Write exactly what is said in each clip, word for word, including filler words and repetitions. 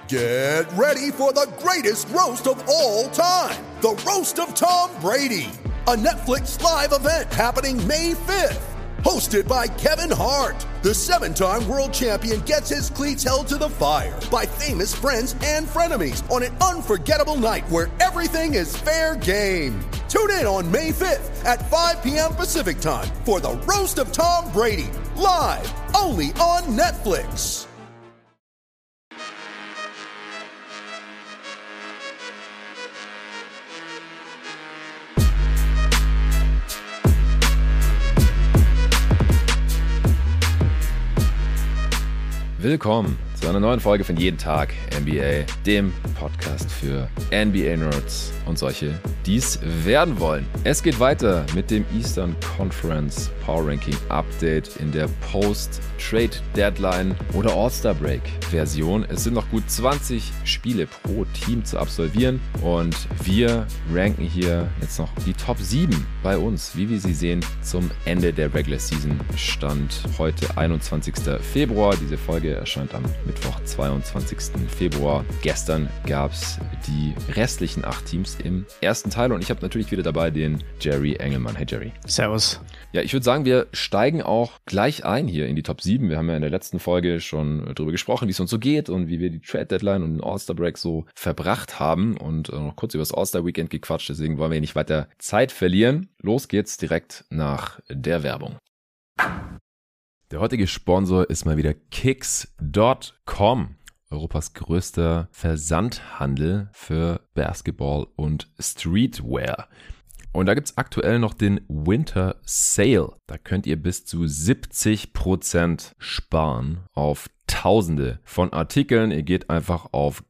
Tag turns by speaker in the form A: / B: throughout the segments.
A: Get ready for the greatest roast of all time. The Roast of Tom Brady. A Netflix live event happening May fifth. Hosted by Kevin Hart. The seven-time world champion gets his cleats held to the fire by famous friends and frenemies on an unforgettable night where everything is fair game. Tune in on May fifth at five p.m. Pacific time for the Roast of Tom Brady. Live only on Netflix.
B: Willkommen zu einer neuen Folge von Jeden Tag N B A, dem Podcast für N B A-Nerds und solche, die es werden wollen. Es geht weiter mit dem Eastern Conference Power Ranking Update in der Post-Trade-Deadline oder All-Star-Break-Version. Es sind noch gut zwanzig Spiele pro Team zu absolvieren und wir ranken hier jetzt noch die Top sieben bei uns, wie wir sie sehen, zum Ende der Regular Season. Stand heute einundzwanzigster Februar. Diese Folge erscheint am Mittwoch, zweiundzwanzigster Februar. Gestern gab es die restlichen acht Teams im ersten Teil und ich habe natürlich wieder dabei den Jerry Engelmann. Hey Jerry.
C: Servus.
B: Ja, ich würde sagen, wir steigen auch gleich ein hier in die Top sieben. Wir haben ja in der letzten Folge schon darüber gesprochen, wie es uns so geht und wie wir die Trade-Deadline und den All-Star-Break so verbracht haben und noch kurz über das All-Star-Weekend gequatscht. Deswegen wollen wir nicht weiter Zeit verlieren. Los geht's direkt nach der Werbung. Der heutige Sponsor ist mal wieder Kicks Punkt com. Europas größter Versandhandel für Basketball und Streetwear. Und da gibt's aktuell noch den Winter Sale. Da könnt ihr bis zu siebzig Prozent sparen auf Tausende von Artikeln. Ihr geht einfach auf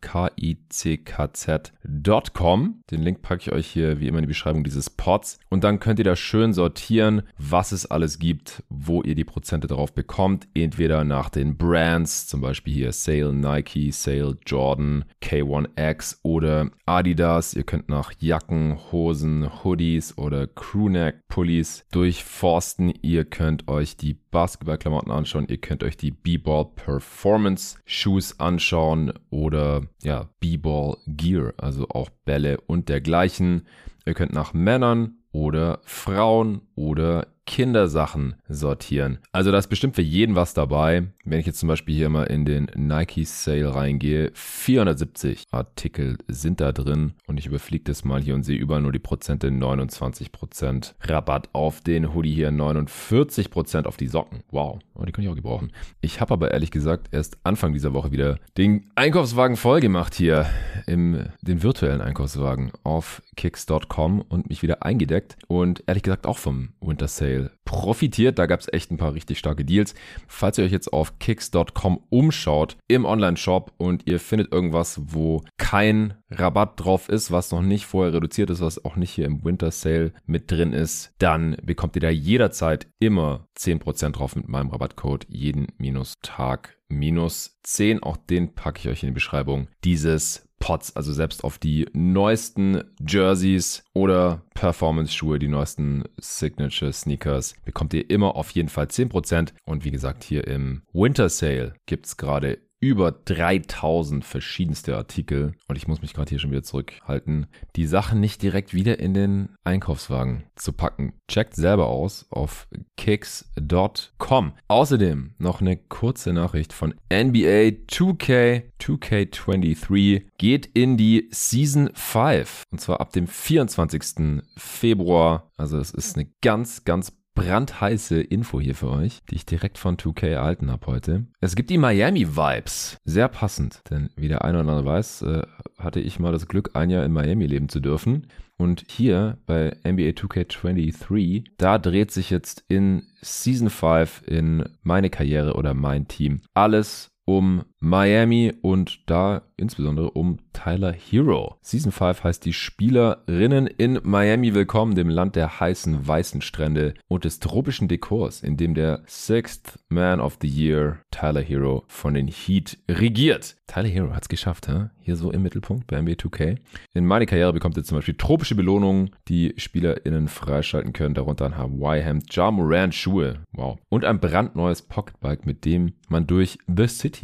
B: kickz Punkt com. Den Link packe ich euch hier wie immer in die Beschreibung dieses Pods. Und dann könnt ihr da schön sortieren, was es alles gibt, wo ihr die Prozente drauf bekommt. Entweder nach den Brands, zum Beispiel hier Sale Nike, Sale Jordan, K eins X oder Adidas. Ihr könnt nach Jacken, Hosen, Hoodies oder Crewneck-Pullis durchforsten. Ihr könnt euch die Basketballklamotten anschauen. Ihr könnt euch die B-Ball Performance Shoes anschauen oder ja, B-Ball Gear, also auch Bälle und dergleichen. Ihr könnt nach Männern oder Frauen oder Kindersachen sortieren. Also da ist bestimmt für jeden was dabei. Wenn ich jetzt zum Beispiel hier mal in den Nike Sale reingehe, vierhundertsiebzig Artikel sind da drin und ich überfliege das mal hier und sehe überall nur die Prozente, neunundzwanzig Prozent Rabatt auf den Hoodie hier, neunundvierzig Prozent auf die Socken. Wow, oh, die kann ich auch gebrauchen. Ich habe aber ehrlich gesagt erst Anfang dieser Woche wieder den Einkaufswagen voll gemacht hier, im den virtuellen Einkaufswagen auf kicks Punkt com und mich wieder eingedeckt und ehrlich gesagt auch vom Winter Sale profitiert. Da gab es echt ein paar richtig starke Deals. Falls ihr euch jetzt auf kicks Punkt com umschaut im Online-Shop und ihr findet irgendwas, wo kein Rabatt drauf ist, was noch nicht vorher reduziert ist, was auch nicht hier im Winter Sale mit drin ist, dann bekommt ihr da jederzeit immer zehn Prozent drauf mit meinem Rabattcode jeden minus Tag minus zehn. Auch den packe ich euch in die Beschreibung dieses Pods, also selbst auf die neuesten Jerseys oder Performance-Schuhe, die neuesten Signature-Sneakers, bekommt ihr immer auf jeden Fall zehn Prozent. Und wie gesagt, hier im Winter Sale gibt es gerade über dreitausend verschiedenste Artikel und ich muss mich gerade hier schon wieder zurückhalten, die Sachen nicht direkt wieder in den Einkaufswagen zu packen. Checkt selber aus auf kicks Punkt com. Außerdem noch eine kurze Nachricht von N B A two K, two K twenty-three geht in die Season fünf und zwar ab dem vierundzwanzigster Februar. Also es ist eine ganz, ganz brandheiße Info hier für euch, die ich direkt von two K erhalten habe heute. Es gibt die Miami-Vibes. Sehr passend, denn wie der eine oder andere weiß, äh, hatte ich mal das Glück, ein Jahr in Miami leben zu dürfen. Und hier bei N B A two K twenty-three, da dreht sich jetzt in Season fünf in meine Karriere oder mein Team alles um Miami und da insbesondere um Tyler Hero. Season fünf heißt die Spielerinnen in Miami willkommen, dem Land der heißen weißen Strände und des tropischen Dekors, in dem der Sixth Man of the Year Tyler Hero von den Heat regiert. Tyler Hero hat's geschafft, hä? Hier so im Mittelpunkt bei N B A two K. In meine Karriere bekommt ihr zum Beispiel tropische Belohnungen, die SpielerInnen freischalten können, darunter ein Hawaii-Hemd, Ja Morant Schuhe, wow, und ein brandneues Pocketbike, mit dem man durch The City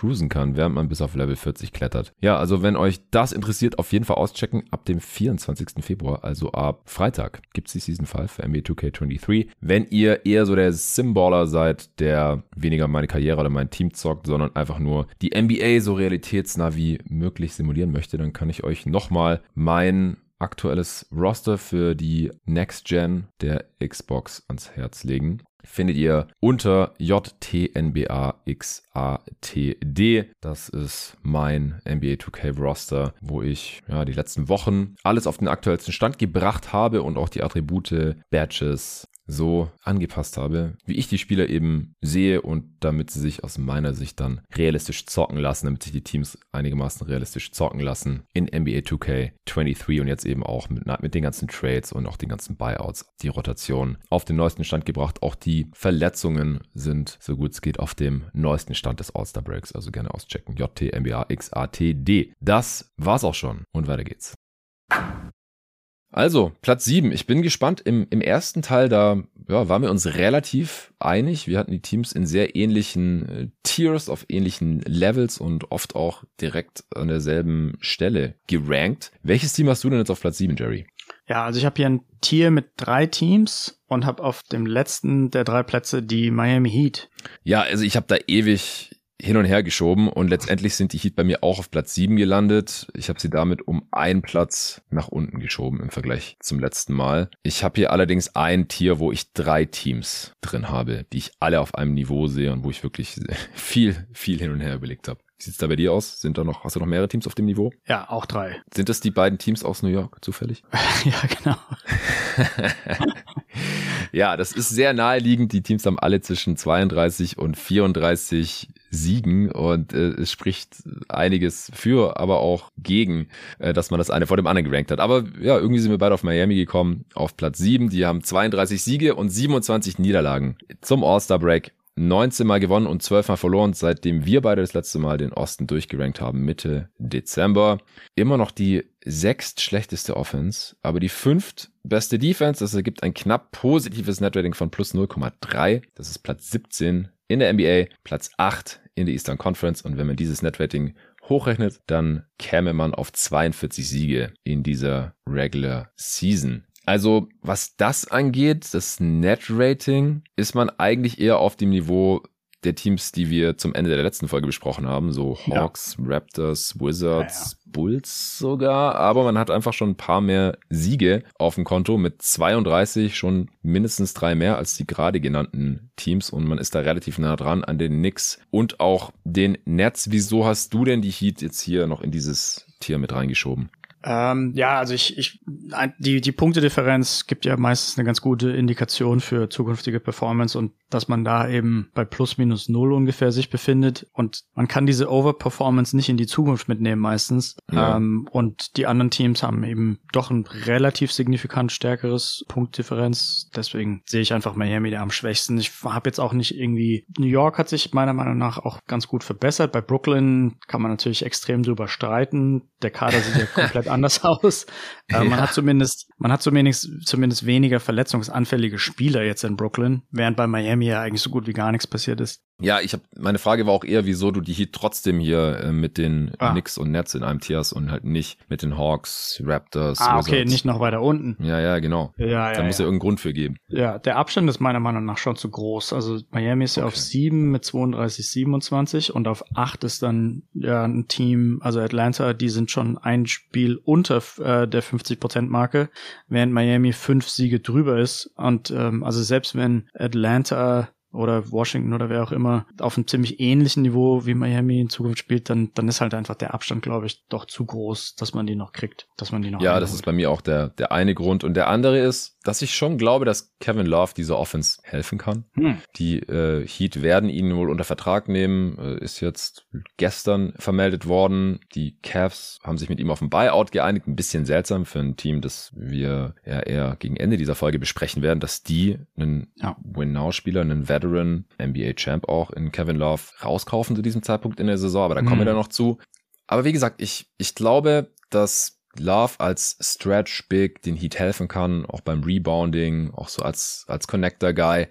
B: cruisen kann, während man bis auf Level vierzig klettert. Ja, also wenn euch das interessiert, auf jeden Fall auschecken. Ab dem vierundzwanzigsten Februar, also ab Freitag, gibt es die Season fünf für N B A zwei K dreiundzwanzig. Wenn ihr eher so der Simballer seid, der weniger meine Karriere oder mein Team zockt, sondern einfach nur die N B A so realitätsnah wie möglich simulieren möchte, dann kann ich euch nochmal mein aktuelles Roster für die Next Gen der Xbox ans Herz legen. Findet ihr unter J T N B A X A T D. Das ist mein N B A zwei K Roster, wo ich ja die letzten Wochen alles auf den aktuellsten Stand gebracht habe und auch die Attribute, Badges so angepasst habe, wie ich die Spieler eben sehe und damit sie sich aus meiner Sicht dann realistisch zocken lassen, damit sich die Teams einigermaßen realistisch zocken lassen in N B A zwei K dreiundzwanzig und jetzt eben auch mit, mit den ganzen Trades und auch den ganzen Buyouts, die Rotation auf den neuesten Stand gebracht. Auch die Verletzungen sind, so gut es geht, auf dem neuesten Stand des All-Star Breaks, also gerne auschecken. J T N B A X A T D. Das war's auch schon und weiter geht's. Also, Platz sieben. Ich bin gespannt. Im, im ersten Teil, da ja, waren wir uns relativ einig. Wir hatten die Teams in sehr ähnlichen äh, Tiers, auf ähnlichen Levels und oft auch direkt an derselben Stelle gerankt. Welches Team hast du denn jetzt auf Platz sieben, Jerry?
C: Ja, also ich habe hier ein Tier mit drei Teams und habe auf dem letzten der drei Plätze die Miami Heat.
B: Ja, also ich habe da ewig hin und her geschoben und letztendlich sind die Heat bei mir auch auf Platz sieben gelandet. Ich habe sie damit um einen Platz nach unten geschoben im Vergleich zum letzten Mal. Ich habe hier allerdings ein Tier, wo ich drei Teams drin habe, die ich alle auf einem Niveau sehe und wo ich wirklich viel, viel hin und her überlegt habe. Wie sieht's da bei dir aus? Sind da noch, hast du noch mehrere Teams auf dem Niveau?
C: Ja, auch drei.
B: Sind das die beiden Teams aus New York zufällig?
C: Ja, genau.
B: Ja, das ist sehr naheliegend. Die Teams haben alle zwischen zweiunddreißig und vierunddreißig Siegen und äh, es spricht einiges für, aber auch gegen, äh, dass man das eine vor dem anderen gerankt hat. Aber ja, irgendwie sind wir beide auf Miami gekommen, auf Platz sieben. Die haben zweiunddreißig Siege und siebenundzwanzig Niederlagen zum All-Star Break. neunzehn Mal gewonnen und zwölf Mal verloren, seitdem wir beide das letzte Mal den Osten durchgerankt haben, Mitte Dezember. Immer noch die sechst schlechteste Offense, aber die fünft beste Defense. Das ergibt ein knapp positives Netrating von plus null Komma drei. Das ist Platz siebzehn in der N B A, Platz acht in der Eastern Conference. Und wenn man dieses Netrating hochrechnet, dann käme man auf zweiundvierzig Siege in dieser Regular Season. Also was das angeht, das Net-Rating, ist man eigentlich eher auf dem Niveau der Teams, die wir zum Ende der letzten Folge besprochen haben, so Hawks, ja. Raptors, Wizards, ja, ja. Bulls sogar, aber man hat einfach schon ein paar mehr Siege auf dem Konto mit zweiunddreißig, schon mindestens drei mehr als die gerade genannten Teams und man ist da relativ nah dran an den Knicks und auch den Nets. Wieso hast du denn die Heat jetzt hier noch in dieses Tier mit reingeschoben?
C: Ähm, ja, also ich, ich, die, die Punktedifferenz gibt ja meistens eine ganz gute Indikation für zukünftige Performance und dass man da eben bei plus minus null ungefähr sich befindet und man kann diese Overperformance nicht in die Zukunft mitnehmen meistens. Ja. Ähm, und die anderen Teams haben eben doch ein relativ signifikant stärkeres Punktdifferenz. Deswegen sehe ich einfach Miami da am schwächsten. Ich habe jetzt auch nicht irgendwie, New York hat sich meiner Meinung nach auch ganz gut verbessert. Bei Brooklyn kann man natürlich extrem drüber streiten. Der Kader sieht ja komplett anders aus. Äh, ja. Man hat zumindest, man hat zumindest, zumindest weniger verletzungsanfällige Spieler jetzt in Brooklyn, während bei Miami ja eigentlich so gut wie gar nichts passiert ist.
B: Ja, ich habe meine Frage war auch eher, wieso du die Heat trotzdem hier äh, mit den ah. Knicks und Nets in einem Tier hast und halt nicht mit den Hawks, Raptors,
C: Ah, Wizards. Okay, nicht noch weiter unten.
B: Ja, ja, genau.
C: Ja, ja,
B: da muss ja
C: ja
B: irgendeinen Grund für geben.
C: Ja, der Abstand ist meiner Meinung nach schon zu groß. Also Miami ist ja okay. auf sieben mit zweiunddreißig, siebenundzwanzig und auf acht ist dann ja ein Team, also Atlanta, die sind schon ein Spiel unter äh, der fünfzig Prozent Marke, während Miami fünf Siege drüber ist. Und ähm, also selbst wenn Atlanta oder Washington oder wer auch immer auf einem ziemlich ähnlichen Niveau wie Miami in Zukunft spielt, dann dann ist halt einfach der Abstand, glaube ich, doch zu groß, dass man die noch kriegt, dass man die noch
B: Ja, das ist bei mir auch der der eine Grund. Und der andere ist, dass ich schon glaube, dass Kevin Love dieser Offense helfen kann. Hm. Die äh, Heat werden ihn wohl unter Vertrag nehmen, äh, ist jetzt gestern vermeldet worden. Die Cavs haben sich mit ihm auf ein Buyout geeinigt. Ein bisschen seltsam für ein Team, das wir ja eher gegen Ende dieser Folge besprechen werden, dass die einen ja. Win-Now-Spieler, einen Veteran, N B A-Champ auch in Kevin Love rauskaufen zu diesem Zeitpunkt in der Saison, aber da kommen hm. wir dann noch zu. Aber wie gesagt, ich ich glaube, dass Love als Stretch Big den Heat helfen kann, auch beim Rebounding, auch so als als Connector Guy.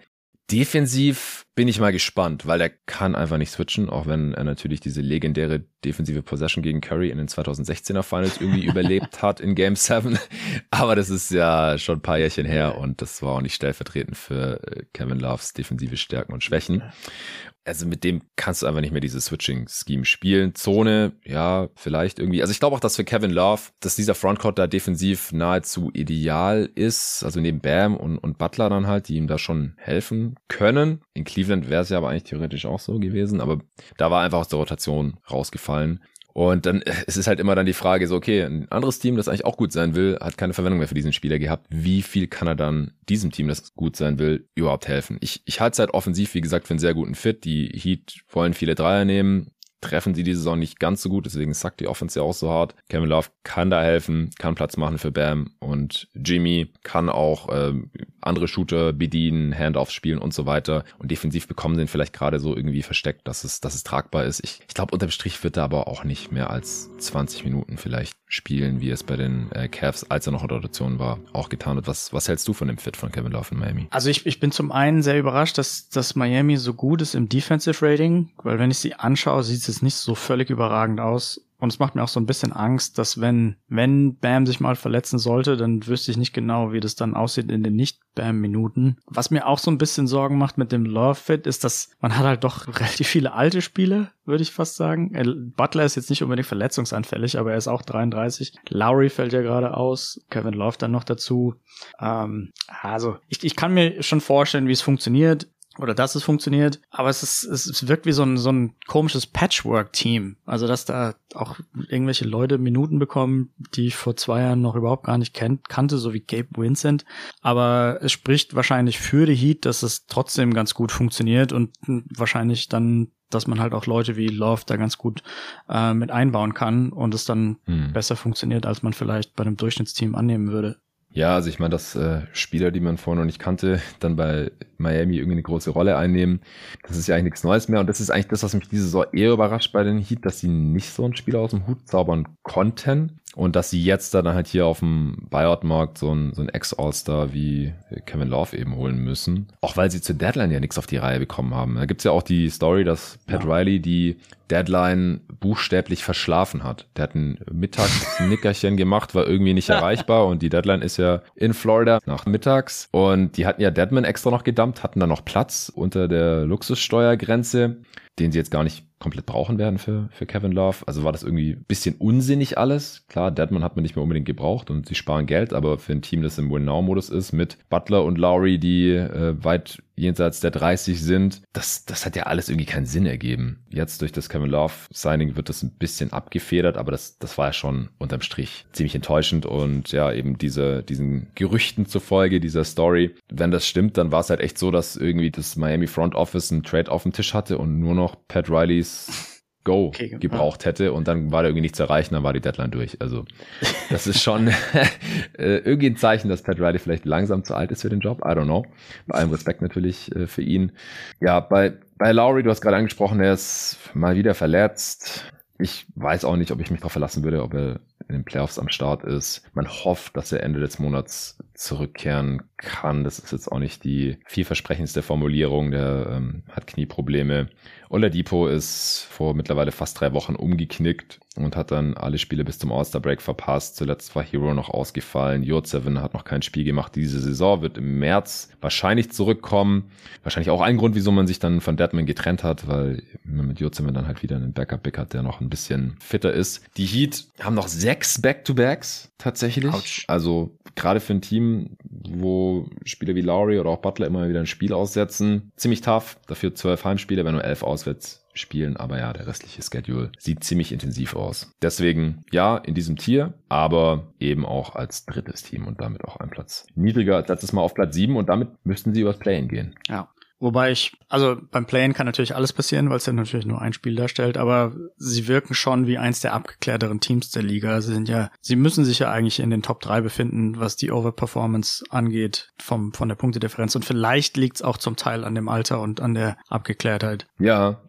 B: Defensiv bin ich mal gespannt, weil er kann einfach nicht switchen, auch wenn er natürlich diese legendäre defensive Possession gegen Curry in den zweitausendsechzehner Finals irgendwie überlebt hat in Game sieben. Aber das ist ja schon ein paar Jährchen her und das war auch nicht stellvertretend für Kevin Loves defensive Stärken und Schwächen. Also mit dem kannst du einfach nicht mehr dieses Switching-Scheme spielen. Zone, ja, vielleicht irgendwie. Also ich glaube auch, dass für Kevin Love, dass dieser Frontcourt da defensiv nahezu ideal ist. Also neben Bam und, und Butler dann halt, die ihm da schon helfen können. In Cleveland wäre es ja aber eigentlich theoretisch auch so gewesen. Aber da war einfach aus der Rotation rausgefallen. Und dann es ist halt immer dann die Frage so, okay, ein anderes Team, das eigentlich auch gut sein will, hat keine Verwendung mehr für diesen Spieler gehabt. Wie viel kann er dann diesem Team, das gut sein will, überhaupt helfen? Ich, ich halte es halt offensiv, wie gesagt, für einen sehr guten Fit. Die Heat wollen viele Dreier nehmen, treffen sie diese Saison nicht ganz so gut, deswegen sackt die Offense ja auch so hart. Kevin Love kann da helfen, kann Platz machen für Bam und Jimmy kann auch äh, andere Shooter bedienen, Handoffs spielen und so weiter. Und defensiv bekommen sie ihn vielleicht gerade so irgendwie versteckt, dass es, dass es tragbar ist. Ich, ich glaube, unterm Strich wird er aber auch nicht mehr als zwanzig Minuten vielleicht spielen, wie es bei den äh, Cavs, als er noch in der Rotation war, auch getan hat. Was, was hältst du von dem Fit von Kevin Love in Miami?
C: Also ich, ich bin zum einen sehr überrascht, dass, dass Miami so gut ist im Defensive Rating, weil wenn ich sie anschaue, sieht es nicht so völlig überragend aus. Und es macht mir auch so ein bisschen Angst, dass wenn, wenn Bam sich mal verletzen sollte, dann wüsste ich nicht genau, wie das dann aussieht in den Nicht-Bam-Minuten. Was mir auch so ein bisschen Sorgen macht mit dem Love-Fit, ist, dass man hat halt doch relativ viele alte Spieler, würde ich fast sagen. Butler ist jetzt nicht unbedingt verletzungsanfällig, aber er ist auch dreiunddreißig. Lowry fällt ja gerade aus. Kevin Love dann noch dazu. Ähm, also, ich, ich kann mir schon vorstellen, wie es funktioniert. Oder dass es funktioniert, aber es ist, es wirkt wie so ein, so ein komisches Patchwork-Team. Also, dass da auch irgendwelche Leute Minuten bekommen, die ich vor zwei Jahren noch überhaupt gar nicht kennt, kannte, so wie Gabe Vincent. Aber es spricht wahrscheinlich für die Heat, dass es trotzdem ganz gut funktioniert und wahrscheinlich dann, dass man halt auch Leute wie Love da ganz gut äh, mit einbauen kann und es dann hm. besser funktioniert, als man vielleicht bei einem Durchschnittsteam annehmen würde.
B: Ja, also ich meine, dass äh, Spieler, die man vorher noch nicht kannte, dann bei Miami irgendwie eine große Rolle einnehmen, das ist ja eigentlich nichts Neues mehr. Und das ist eigentlich das, was mich diese Saison eher überrascht bei den Heat, dass sie nicht so einen Spieler aus dem Hut zaubern konnten. Und dass sie jetzt dann halt hier auf dem Buyout-Markt so ein, so ein Ex-All-Star wie Kevin Love eben holen müssen. Auch weil sie zur Deadline ja nichts auf die Reihe bekommen haben. Da gibt's ja auch die Story, dass Pat ja. Riley die Deadline buchstäblich verschlafen hat. Der hat ein Mittagsnickerchen gemacht, war irgendwie nicht erreichbar und die Deadline ist ja in Florida nach mittags. Und die hatten ja Deadman extra noch gedumpt, hatten da noch Platz unter der Luxussteuergrenze, den sie jetzt gar nicht komplett brauchen werden für, für Kevin Love. Also war das irgendwie ein bisschen unsinnig alles. Klar, Deadman hat man nicht mehr unbedingt gebraucht und sie sparen Geld, aber für ein Team, das im Win-Now-Modus ist, mit Butler und Lowry, die äh, weit jenseits der dreißig sind, das, das hat ja alles irgendwie keinen Sinn ergeben. Jetzt durch das Kevin Love-Signing wird das ein bisschen abgefedert, aber das, das war ja schon unterm Strich ziemlich enttäuschend und ja, eben diese, diesen Gerüchten zufolge, dieser Story, wenn das stimmt, dann war es halt echt so, dass irgendwie das Miami Front Office einen Trade auf dem Tisch hatte und nur noch Pat Rileys Go okay, gebraucht hätte und dann war da irgendwie nichts zu erreichen, dann war die Deadline durch. Also das ist schon irgendwie ein Zeichen, dass Pat Riley vielleicht langsam zu alt ist für den Job. I don't know. Bei allem Respekt natürlich äh, für ihn. Ja, bei, bei Lowry, du hast gerade angesprochen, er ist mal wieder verletzt. Ich weiß auch nicht, ob ich mich darauf verlassen würde, ob er in den Playoffs am Start ist. Man hofft, dass er Ende des Monats zurückkehren kann. Das ist jetzt auch nicht die vielversprechendste Formulierung. Der ähm, hat Knieprobleme. Oladipo ist vor mittlerweile fast drei Wochen umgeknickt und hat dann alle Spiele bis zum All-Star-Break verpasst. Zuletzt war Hero noch ausgefallen. Jurtseven hat noch kein Spiel gemacht diese Saison, wird im März wahrscheinlich zurückkommen. Wahrscheinlich auch ein Grund, wieso man sich dann von Deadman getrennt hat, weil man mit Jurtseven dann halt wieder einen Backup-Big hat, der noch ein bisschen fitter ist. Die Heat haben noch sechs Back-to-Backs tatsächlich. Ouch. Also gerade für ein Team, wo Spieler wie Lowry oder auch Butler immer wieder ein Spiel aussetzen, ziemlich tough. Dafür zwölf Heimspiele, wenn nur elf auswärts spielen. Aber ja, der restliche Schedule sieht ziemlich intensiv aus. Deswegen ja, in diesem Tier, aber eben auch als drittes Team und damit auch ein Platz niedriger als letztes Mal auf Platz sieben und damit müssten sie übers Play-In gehen.
C: Ja. Wobei ich, also beim Play-In kann natürlich alles passieren, weil es ja natürlich nur ein Spiel darstellt, aber sie wirken schon wie eins der abgeklärteren Teams der Liga. Sie sind ja, sie müssen sich ja eigentlich in den Top drei befinden, was die Overperformance angeht vom von der Punktedifferenz und vielleicht liegt es auch zum Teil an dem Alter und an der Abgeklärtheit.
B: Ja,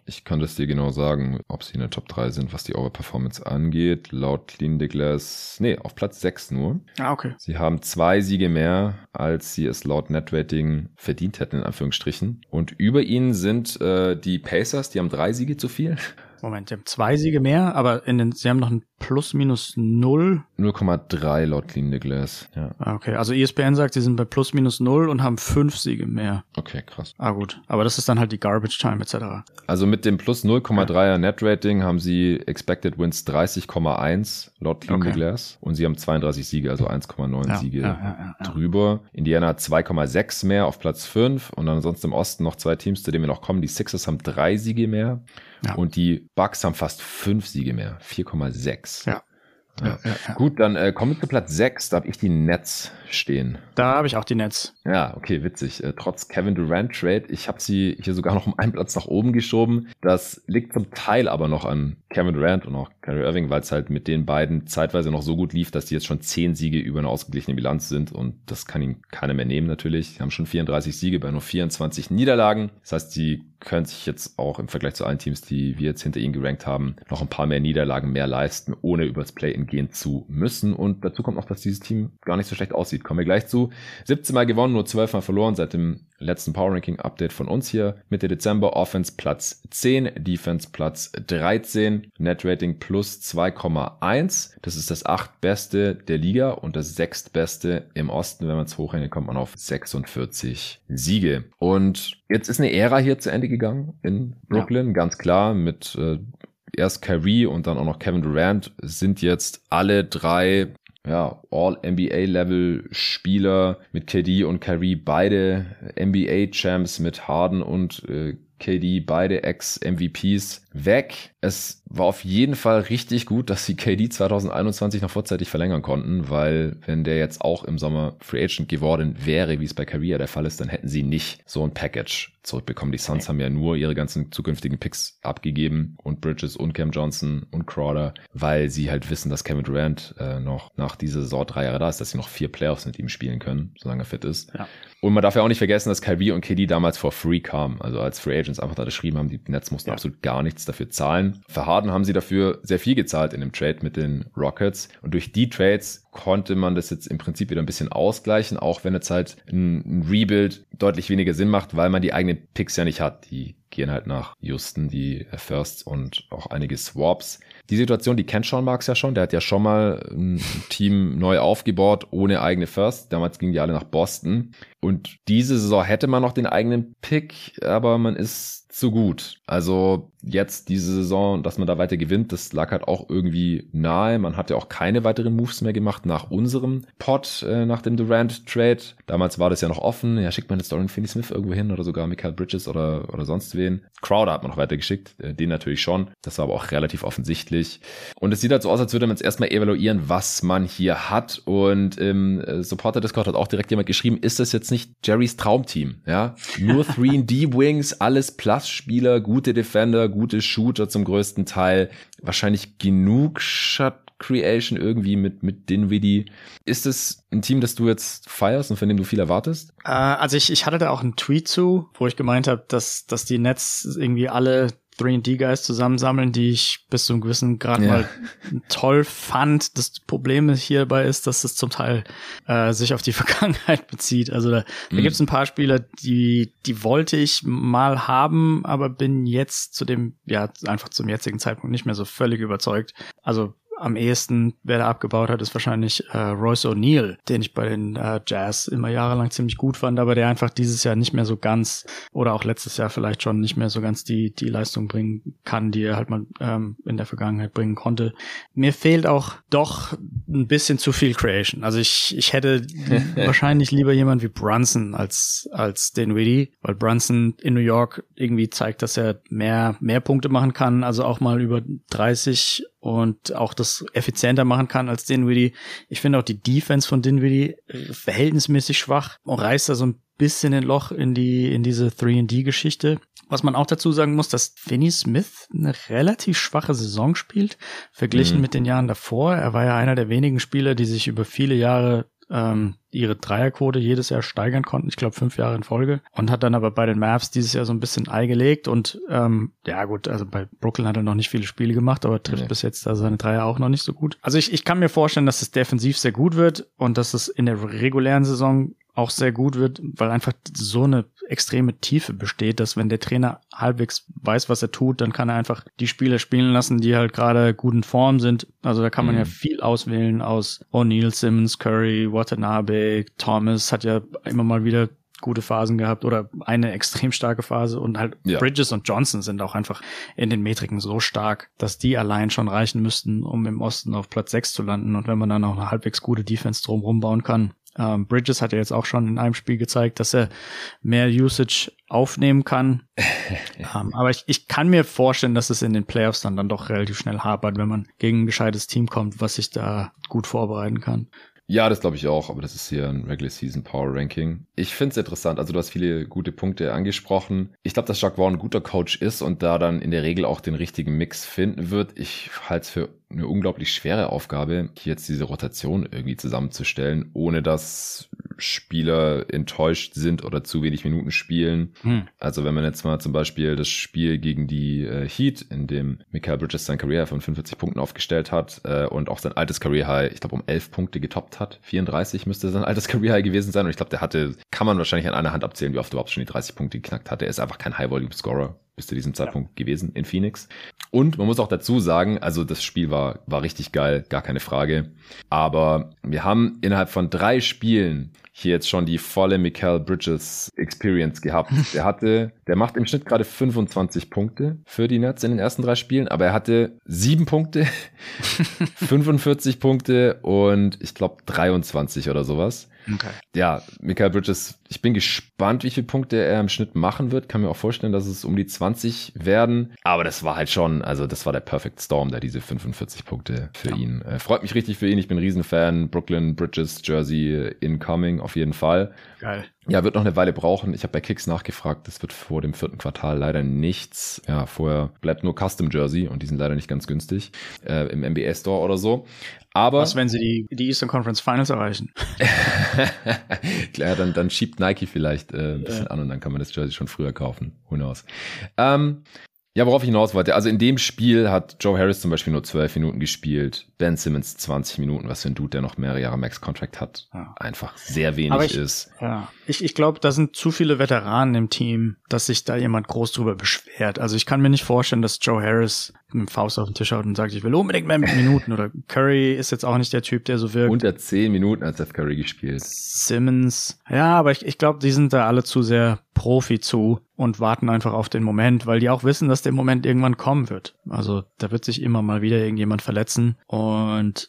B: Ich kann das dir genau sagen, ob sie in der Top drei sind, was die Overperformance angeht. Laut Clean the Glass, nee, auf Platz sechs nur.
C: Ah, okay.
B: Sie haben zwei Siege mehr, als sie es laut Netrating verdient hätten, in Anführungsstrichen. Und über ihnen sind äh, die Pacers, die haben drei Siege zu viel.
C: Moment, sie haben zwei Siege mehr, aber in den, sie haben noch ein Plus minus null.
B: null Komma drei laut Clean the Glass, ja.
C: Okay, also E S P N sagt, sie sind bei Plus minus null und haben fünf Siege mehr.
B: Okay, krass.
C: Ah gut, aber das ist dann halt die Garbage Time et cetera.
B: Also mit dem Plus null Komma dreier Net-Rating haben sie Expected Wins dreißig Komma eins laut Clean
C: Okay.
B: the Glass und sie haben zweiunddreißig Siege, also eins Komma neun
C: Ja,
B: Siege
C: ja, ja, ja.
B: drüber. Indiana hat zwei Komma sechs mehr auf Platz fünf und dann ansonsten im Osten noch zwei Teams, zu denen wir noch kommen. Die Sixers haben drei Siege mehr
C: Ja.
B: und die Bucks haben fast fünf Siege mehr, vier Komma sechs.
C: Ja. Ja, ja, ja.
B: Gut, dann äh, kommen wir zu Platz sechs, da habe ich die Nets stehen.
C: Da habe ich auch die Nets.
B: Ja, okay, witzig. Äh, trotz Kevin Durant Trade, ich habe sie hier sogar noch um einen Platz nach oben geschoben. Das liegt zum Teil aber noch an Kevin Durant und auch Kyrie Irving, weil es halt mit den beiden zeitweise noch so gut lief, dass die jetzt schon zehn Siege über eine ausgeglichene Bilanz sind und das kann ihnen keiner mehr nehmen natürlich. Sie haben schon vierunddreißig Siege bei nur vierundzwanzig Niederlagen. Das heißt, sie können sich jetzt auch im Vergleich zu allen Teams, die wir jetzt hinter ihnen gerankt haben, noch ein paar mehr Niederlagen mehr leisten, ohne übers Play-In gehen zu müssen. Und dazu kommt noch, dass dieses Team gar nicht so schlecht aussieht. Kommen wir gleich zu. siebzehn Mal gewonnen, nur zwölf Mal verloren seit dem letzten Power Ranking Update von uns hier. Mitte Dezember Offense Platz zehn, Defense Platz dreizehn, Net Rating plus zwei Komma eins. Das ist das achtbeste der Liga und das sechstbeste im Osten. Wenn man es hochrechnet, kommt man auf sechsundvierzig Siege. Und jetzt ist eine Ära hier zu Ende gegangen in Brooklyn, ja. Ganz klar mit äh, erst Kyrie und dann auch noch Kevin Durant sind jetzt alle drei ja, All-N B A-Level-Spieler mit K D und Kyrie, beide N B A-Champs mit Harden und äh, K D, beide Ex-M V Ps weg. Es war auf jeden Fall richtig gut, dass sie K D zwanzig einundzwanzig noch vorzeitig verlängern konnten, weil wenn der jetzt auch im Sommer Free Agent geworden wäre, wie es bei Kyrie der Fall ist, dann hätten sie nicht so ein Package zurückbekommen. Die Suns haben ja nur ihre ganzen zukünftigen Picks abgegeben und Bridges und Cam Johnson und Crowder, weil sie halt wissen, dass Kevin Durant äh, noch nach dieser Saison drei Jahre da ist, dass sie noch vier Playoffs mit ihm spielen können, solange er fit ist. Ja. Und man darf ja auch nicht vergessen, dass Kyrie und K D damals for free kamen, also als Free Agents einfach da geschrieben haben, die Nets mussten ja. absolut gar nichts dafür zahlen. Für Harden haben sie dafür sehr viel gezahlt in dem Trade mit den Rockets und durch die Trades konnte man das jetzt im Prinzip wieder ein bisschen ausgleichen, auch wenn jetzt halt ein, ein Rebuild deutlich weniger Sinn macht, weil man die eigenen Picks ja nicht hat. Die gehen halt nach Houston, die Firsts und auch einige Swaps. Die Situation, die kennt Sean Marks ja schon. Der hat ja schon mal ein Team neu aufgebaut, ohne eigene First. Damals gingen die alle nach Boston. Und diese Saison hätte man noch den eigenen Pick, aber man ist zu gut. Also jetzt diese Saison, dass man da weiter gewinnt, das lag halt auch irgendwie nahe. Man hat ja auch keine weiteren Moves mehr gemacht nach unserem Pot, äh, nach dem Durant-Trade. Damals war das ja noch offen. Ja, schickt man jetzt Dorian Finney-Smith irgendwo hin oder sogar Mikal Bridges oder, oder sonst wen. Crowder hat man noch weitergeschickt, äh, den natürlich schon. Das war aber auch relativ offensichtlich. Und es sieht halt so aus, als würde man jetzt erstmal evaluieren, was man hier hat. Und im äh, Supporter-Discord hat auch direkt jemand geschrieben, ist das jetzt nicht Jerrys Traumteam? Ja, nur drei D-Wings, alles Plus-Spieler, gute Defender, gute Shooter zum größten Teil. Wahrscheinlich genug Shot Creation irgendwie mit, mit Dinwiddie. Ist es ein Team, das du jetzt feierst und von dem du viel erwartest?
C: Äh, also ich, ich hatte da auch einen Tweet zu, wo ich gemeint habe, dass, dass die Nets irgendwie alle drei D Guys zusammensammeln, die ich bis zu einem gewissen Grad ja. mal toll fand. Das Problem hierbei ist, dass es zum Teil äh, sich auf die Vergangenheit bezieht. Also da, mhm. da gibt es ein paar Spieler, die die wollte ich mal haben, aber bin jetzt zu dem, ja, einfach zum jetzigen Zeitpunkt nicht mehr so völlig überzeugt. Also am ehesten, wer da abgebaut hat, ist wahrscheinlich äh, Royce O'Neal, den ich bei den äh, Jazz immer jahrelang ziemlich gut fand, aber der einfach dieses Jahr nicht mehr so ganz oder auch letztes Jahr vielleicht schon nicht mehr so ganz die die Leistung bringen kann, die er halt mal ähm, in der Vergangenheit bringen konnte. Mir fehlt auch doch ein bisschen zu viel Creation. Also ich ich hätte wahrscheinlich lieber jemand wie Brunson als als Dinwiddie, weil Brunson in New York irgendwie zeigt, dass er mehr mehr Punkte machen kann, also auch mal über dreißig und auch das effizienter machen kann als Dinwiddie. Ich finde auch die Defense von Dinwiddie verhältnismäßig schwach und reißt da so ein bisschen ein Loch in die in diese drei D Geschichte. Was man auch dazu sagen muss, dass Finney-Smith eine relativ schwache Saison spielt, verglichen mhm. mit den Jahren davor. Er war ja einer der wenigen Spieler, die sich über viele Jahre ähm, ihre Dreierquote jedes Jahr steigern konnten, ich glaube fünf Jahre in Folge, und hat dann aber bei den Mavs dieses Jahr so ein bisschen Ei gelegt und ähm, ja gut, also bei Brooklyn hat er noch nicht viele Spiele gemacht, aber trifft nee. bis jetzt da seine Dreier auch noch nicht so gut. Also ich, ich kann mir vorstellen, dass es defensiv sehr gut wird und dass es in der regulären Saison auch sehr gut wird, weil einfach so eine extreme Tiefe besteht, dass wenn der Trainer halbwegs weiß, was er tut, dann kann er einfach die Spieler spielen lassen, die halt gerade gut in Form sind. Also da kann man mhm. ja viel auswählen aus O'Neal, Simmons, Curry, Watanabe, Thomas hat ja immer mal wieder gute Phasen gehabt oder eine extrem starke Phase und halt ja. Bridges und Johnson sind auch einfach in den Metriken so stark, dass die allein schon reichen müssten, um im Osten auf Platz sechs zu landen, und wenn man dann auch eine halbwegs gute Defense drumherum bauen kann. Ähm, Bridges hat ja jetzt auch schon in einem Spiel gezeigt, dass er mehr Usage aufnehmen kann. ähm, aber ich, ich kann mir vorstellen, dass es in den Playoffs dann, dann doch relativ schnell hapert, wenn man gegen ein gescheites Team kommt, was sich da gut vorbereiten kann.
B: Ja, das glaube ich auch, aber das ist hier ein Regular Season Power Ranking. Ich finde es interessant, also du hast viele gute Punkte angesprochen. Ich glaube, dass Jacque Vaughn ein guter Coach ist und da dann in der Regel auch den richtigen Mix finden wird. Ich halte es für eine unglaublich schwere Aufgabe, hier jetzt diese Rotation irgendwie zusammenzustellen, ohne dass Spieler enttäuscht sind oder zu wenig Minuten spielen. Hm. Also wenn man jetzt mal zum Beispiel das Spiel gegen die äh, Heat, in dem Mikal Bridges sein Career High von fünfundvierzig Punkten aufgestellt hat äh, und auch sein altes Career High, ich glaube um elf Punkte getoppt hat. vierunddreißig müsste sein altes Career High gewesen sein und ich glaube, der hatte, kann man wahrscheinlich an einer Hand abzählen, wie oft er überhaupt schon die dreißig Punkte geknackt hat. Er ist einfach kein High-Volume-Scorer bis zu diesem Zeitpunkt ja. gewesen in Phoenix. Und man muss auch dazu sagen, also das Spiel war war richtig geil, gar keine Frage. Aber wir haben innerhalb von drei Spielen hier jetzt schon die volle Mikal Bridges Experience gehabt. Der hatte, der macht im Schnitt gerade fünfundzwanzig Punkte für die Nets in den ersten drei Spielen, aber er hatte sieben Punkte, fünfundvierzig Punkte und ich glaube dreiundzwanzig oder sowas. Okay. Ja, Mikal Bridges, ich bin gespannt, wie viele Punkte er im Schnitt machen wird. Kann mir auch vorstellen, dass es um die zwanzig werden. Aber das war halt schon, also das war der Perfect Storm, da diese fünfundvierzig Punkte für ja. ihn. Äh, freut mich richtig für ihn. Ich bin ein Riesenfan. Brooklyn Bridges Jersey incoming auf jeden Fall. Geil. Ja, wird noch eine Weile brauchen. Ich habe bei Kicks nachgefragt. Das wird vor dem vierten Quartal leider nichts. Ja, vorher bleibt nur Custom Jersey und die sind leider nicht ganz günstig äh, im N B A Store oder so. Aber
C: was, wenn sie die, die Eastern Conference Finals erreichen?
B: Klar, dann, dann schiebt Nike vielleicht äh, ein bisschen ja. an und dann kann man das Jersey schon früher kaufen. Who knows? Ähm, ja, worauf ich hinaus wollte. Also in dem Spiel hat Joe Harris zum Beispiel nur zwölf Minuten gespielt. Ben Simmons zwanzig Minuten, was für ein Dude, der noch mehrere Jahre Max-Contract hat, ja. einfach sehr wenig
C: Aber ich,
B: ist.
C: Ja, ich, ich glaube, da sind zu viele Veteranen im Team, dass sich da jemand groß drüber beschwert. Also ich kann mir nicht vorstellen, dass Joe Harris mit dem Faust auf den Tisch haut und sagt, ich will unbedingt mehr Minuten. Oder Curry ist jetzt auch nicht der Typ, der so wirkt.
B: Unter zehn Minuten hat Seth Curry gespielt.
C: Simmons. Ja, aber ich, ich glaube, die sind da alle zu sehr Profi zu und warten einfach auf den Moment, weil die auch wissen, dass der Moment irgendwann kommen wird. Also da wird sich immer mal wieder irgendjemand verletzen und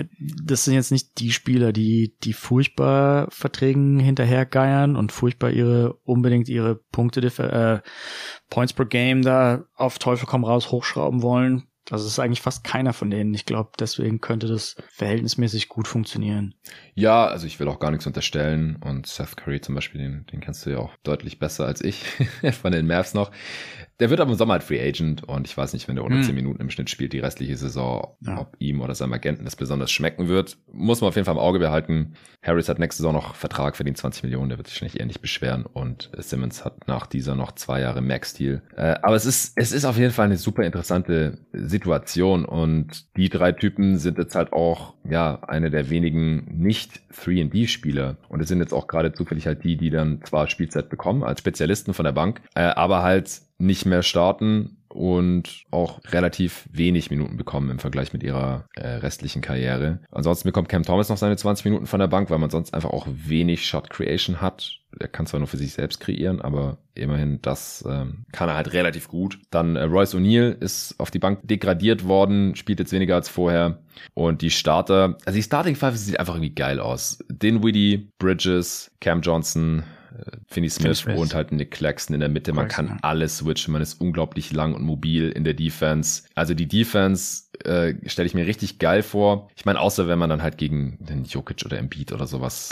C: das sind jetzt nicht die Spieler, die die furchtbar Verträgen hinterhergeiern und furchtbar ihre unbedingt ihre Punkte äh, Points per Game da auf Teufel komm raus hochschrauben wollen. Also es ist eigentlich fast keiner von denen. Ich glaube, deswegen könnte das verhältnismäßig gut funktionieren.
B: Ja, also ich will auch gar nichts unterstellen. Und Seth Curry zum Beispiel, den, den kennst du ja auch deutlich besser als ich, von den Mavs noch. Der wird aber im Sommer halt Free Agent und ich weiß nicht, wenn der unter hm. zehn Minuten im Schnitt spielt, die restliche Saison, ja. ob ihm oder seinem Agenten das besonders schmecken wird. Muss man auf jeden Fall im Auge behalten. Harris hat nächste Saison noch Vertrag für den zwanzig Millionen, der wird sich nicht eher nicht beschweren und Simmons hat nach dieser noch zwei Jahre Max-Deal. Äh, aber es ist, es ist auf jeden Fall eine super interessante Situation und die drei Typen sind jetzt halt auch, ja, eine der wenigen nicht drei und D-Spieler und es sind jetzt auch gerade zufällig halt die, die dann zwar Spielzeit bekommen als Spezialisten von der Bank, äh, aber halt nicht mehr starten und auch relativ wenig Minuten bekommen im Vergleich mit ihrer äh, restlichen Karriere. Ansonsten bekommt Cam Thomas noch seine zwanzig Minuten von der Bank, weil man sonst einfach auch wenig Shot Creation hat. Er kann zwar nur für sich selbst kreieren, aber immerhin das ähm, kann er halt relativ gut. Dann äh, Royce O'Neal ist auf die Bank degradiert worden, spielt jetzt weniger als vorher. Und die Starter, also die Starting Five sieht einfach irgendwie geil aus. Dinwiddie, Bridges, Cam Johnson, Finney Smith und halt Nick Claxton in der Mitte. Man kann alles switchen, man ist unglaublich lang und mobil in der Defense. Also die Defense äh, stelle ich mir richtig geil vor. Ich meine, außer wenn man dann halt gegen den Jokic oder Embiid oder sowas Klar.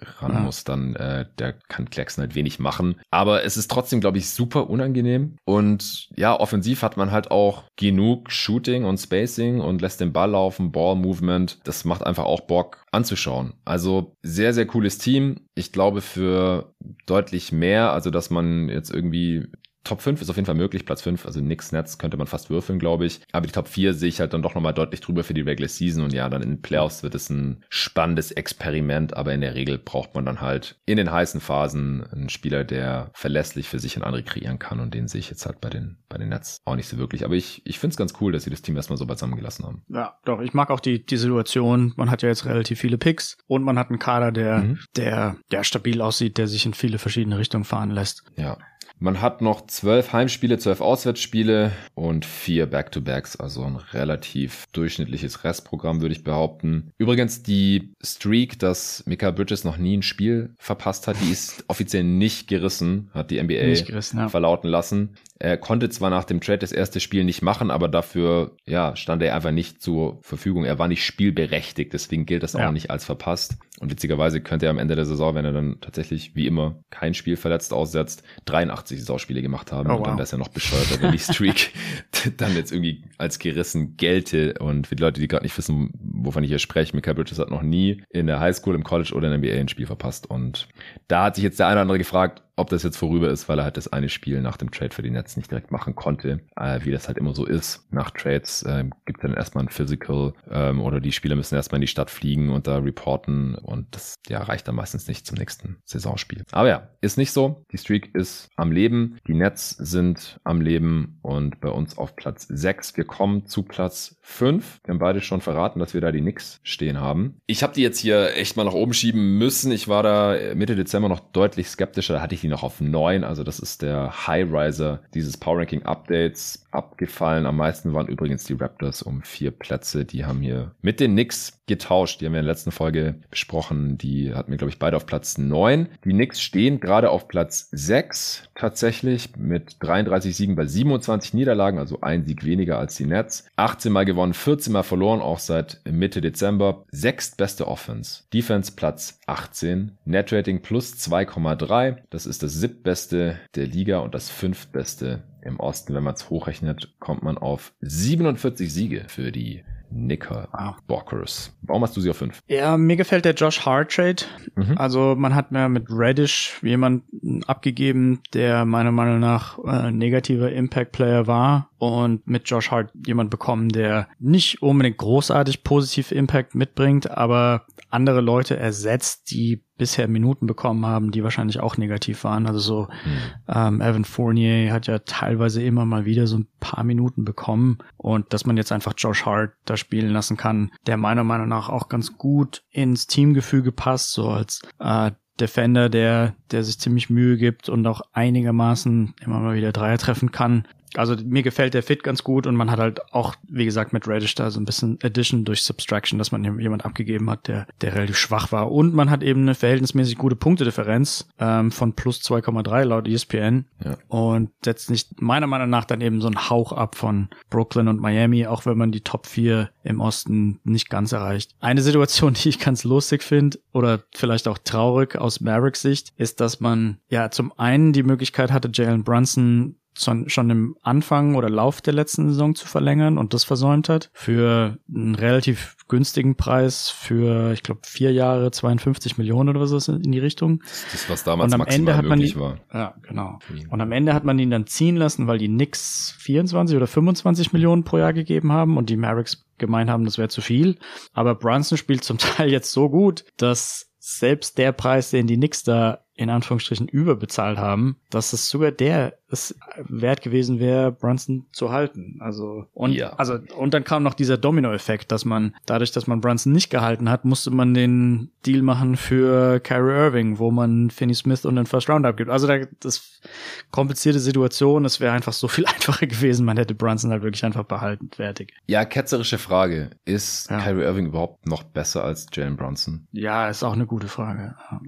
B: ran
C: ja.
B: muss, dann äh, der kann Claxton halt wenig machen. Aber es ist trotzdem, glaube ich, super unangenehm. Und ja, offensiv hat man halt auch genug Shooting und Spacing und lässt den Ball laufen, Ball-Movement. Das macht einfach auch Bock anzuschauen. Also sehr, sehr cooles Team. Ich glaube für deutlich mehr, also dass man jetzt irgendwie Top fünf ist auf jeden Fall möglich, Platz fünf, also Knicks, Nets könnte man fast würfeln, glaube ich. Aber die Top vier sehe ich halt dann doch nochmal deutlich drüber für die Regular Season. Und ja, dann in den Playoffs wird es ein spannendes Experiment. Aber in der Regel braucht man dann halt in den heißen Phasen einen Spieler, der verlässlich für sich und andere kreieren kann. Und den sehe ich jetzt halt bei den, bei den Nets auch nicht so wirklich. Aber ich, ich finde es ganz cool, dass sie das Team erstmal so beisammen gelassen haben.
C: Ja, doch. Ich mag auch die, die Situation. Man hat ja jetzt relativ viele Picks und man hat einen Kader, der, mhm. der, der stabil aussieht, der sich in viele verschiedene Richtungen fahren lässt.
B: Ja. Man hat noch zwölf Heimspiele, zwölf Auswärtsspiele und vier Back-to-Backs, also ein relativ durchschnittliches Restprogramm, würde ich behaupten. Übrigens, die Streak, dass Mikal Bridges noch nie ein Spiel verpasst hat, die ist offiziell nicht gerissen, hat die N B A gerissen, ja. verlauten lassen. Er konnte zwar nach dem Trade das erste Spiel nicht machen, aber dafür ja stand er einfach nicht zur Verfügung. Er war nicht spielberechtigt, deswegen gilt das auch ja. nicht als verpasst. Und witzigerweise könnte er am Ende der Saison, wenn er dann tatsächlich wie immer kein Spiel verletzt aussetzt, dreiundachtzig Saisonspiele gemacht haben. Oh, und wow. dann wäre es ja noch bescheuerter, wenn die Streak dann jetzt irgendwie als gerissen gelte. Und für die Leute, die gerade nicht wissen, wovon ich hier spreche, Mikal Bridges hat noch nie in der Highschool, im College oder in der N B A ein Spiel verpasst. Und da hat sich jetzt der eine oder andere gefragt, ob das jetzt vorüber ist, weil er halt das eine Spiel nach dem Trade für die Nets nicht direkt machen konnte, äh, wie das halt immer so ist. Nach Trades äh, gibt es dann erstmal ein Physical ähm, oder die Spieler müssen erstmal in die Stadt fliegen und da reporten und das ja reicht dann meistens nicht zum nächsten Saisonspiel. Aber ja, ist nicht so. Die Streak ist am Leben, die Nets sind am Leben und bei uns auf Platz sechs. Wir kommen zu Platz fünf. Wir haben beide schon verraten, dass wir da die Knicks stehen haben. Ich habe die jetzt hier echt mal nach oben schieben müssen. Ich war da Mitte Dezember noch deutlich skeptischer. Da hatte ich die noch auf neun, also das ist der High-Riser dieses Power-Ranking-Updates. Abgefallen am meisten waren übrigens die Raptors um vier Plätze. Die haben hier mit den Knicks getauscht. Die haben wir in der letzten Folge besprochen. Die hatten wir, glaube ich, beide auf Platz neun. Die Knicks stehen gerade auf Platz sechs tatsächlich mit dreiunddreißig Siegen bei siebenundzwanzig Niederlagen, also ein Sieg weniger als die Nets. achtzehn Mal gewonnen, vierzehn Mal verloren, auch seit Mitte Dezember. Sechstbeste Offense. Defense Platz achtzehn. Netrating plus zwei Komma drei. Das ist das siebtbeste der Liga und das fünftbeste im Osten. Wenn man es hochrechnet, kommt man auf siebenundvierzig Siege für die Knickerbockers. Warum hast du sie auf fünf?
C: Ja, mir gefällt der Josh Hart Trade. Mhm. Also man hat mir mit Reddish jemanden abgegeben, der meiner Meinung nach äh, negativer Impact-Player war und mit Josh Hart jemand bekommen, der nicht unbedingt großartig positiv Impact mitbringt, aber andere Leute ersetzt, die bisher Minuten bekommen haben, die wahrscheinlich auch negativ waren. Also so hm. ähm, Evan Fournier hat ja teilweise immer mal wieder so ein paar Minuten bekommen und dass man jetzt einfach Josh Hart da spielen lassen kann, der meiner Meinung nach auch ganz gut ins Teamgefüge passt, so als äh, Defender, der der sich ziemlich Mühe gibt und auch einigermaßen immer mal wieder Dreier treffen kann. Also mir gefällt der Fit ganz gut und man hat halt auch, wie gesagt, mit Reddish da so ein bisschen Addition durch Subtraction, dass man jemand abgegeben hat, der der relativ schwach war. Und man hat eben eine verhältnismäßig gute Punktedifferenz ähm, von plus zwei Komma drei laut E S P N ja. und setzt nicht meiner Meinung nach dann eben so einen Hauch ab von Brooklyn und Miami, auch wenn man die Top vier im Osten nicht ganz erreicht. Eine Situation, die ich ganz lustig finde oder vielleicht auch traurig aus Mavericks Sicht, ist, dass man ja zum einen die Möglichkeit hatte, Jalen Brunson schon im Anfang oder Lauf der letzten Saison zu verlängern und das versäumt hat. Für einen relativ günstigen Preis für, ich glaube, vier Jahre, zweiundfünfzig Millionen oder was in die Richtung.
B: Das, was damals
C: und am
B: maximal
C: Ende hat man
B: möglich
C: die,
B: war.
C: Ja, genau. Und am Ende hat man ihn dann ziehen lassen, weil die Knicks vierundzwanzig oder fünfundzwanzig Millionen pro Jahr gegeben haben und die Mavericks gemeint haben, das wäre zu viel. Aber Brunson spielt zum Teil jetzt so gut, dass selbst der Preis, den die Knicks da in Anführungsstrichen überbezahlt haben, dass es sogar der es wert gewesen wäre, Brunson zu halten. Also und
B: ja.
C: also und dann kam noch dieser Domino-Effekt, dass man dadurch, dass man Brunson nicht gehalten hat, musste man den Deal machen für Kyrie Irving, wo man Finney Smith und den First Round abgibt. Also da, das komplizierte Situation, es wäre einfach so viel einfacher gewesen, man hätte Brunson halt wirklich einfach behalten, fertig.
B: Ja, ketzerische Frage. Ist
C: ja.
B: Kyrie Irving überhaupt noch besser als Jalen Brunson?
C: Ja, ist auch eine gute Frage. Ja.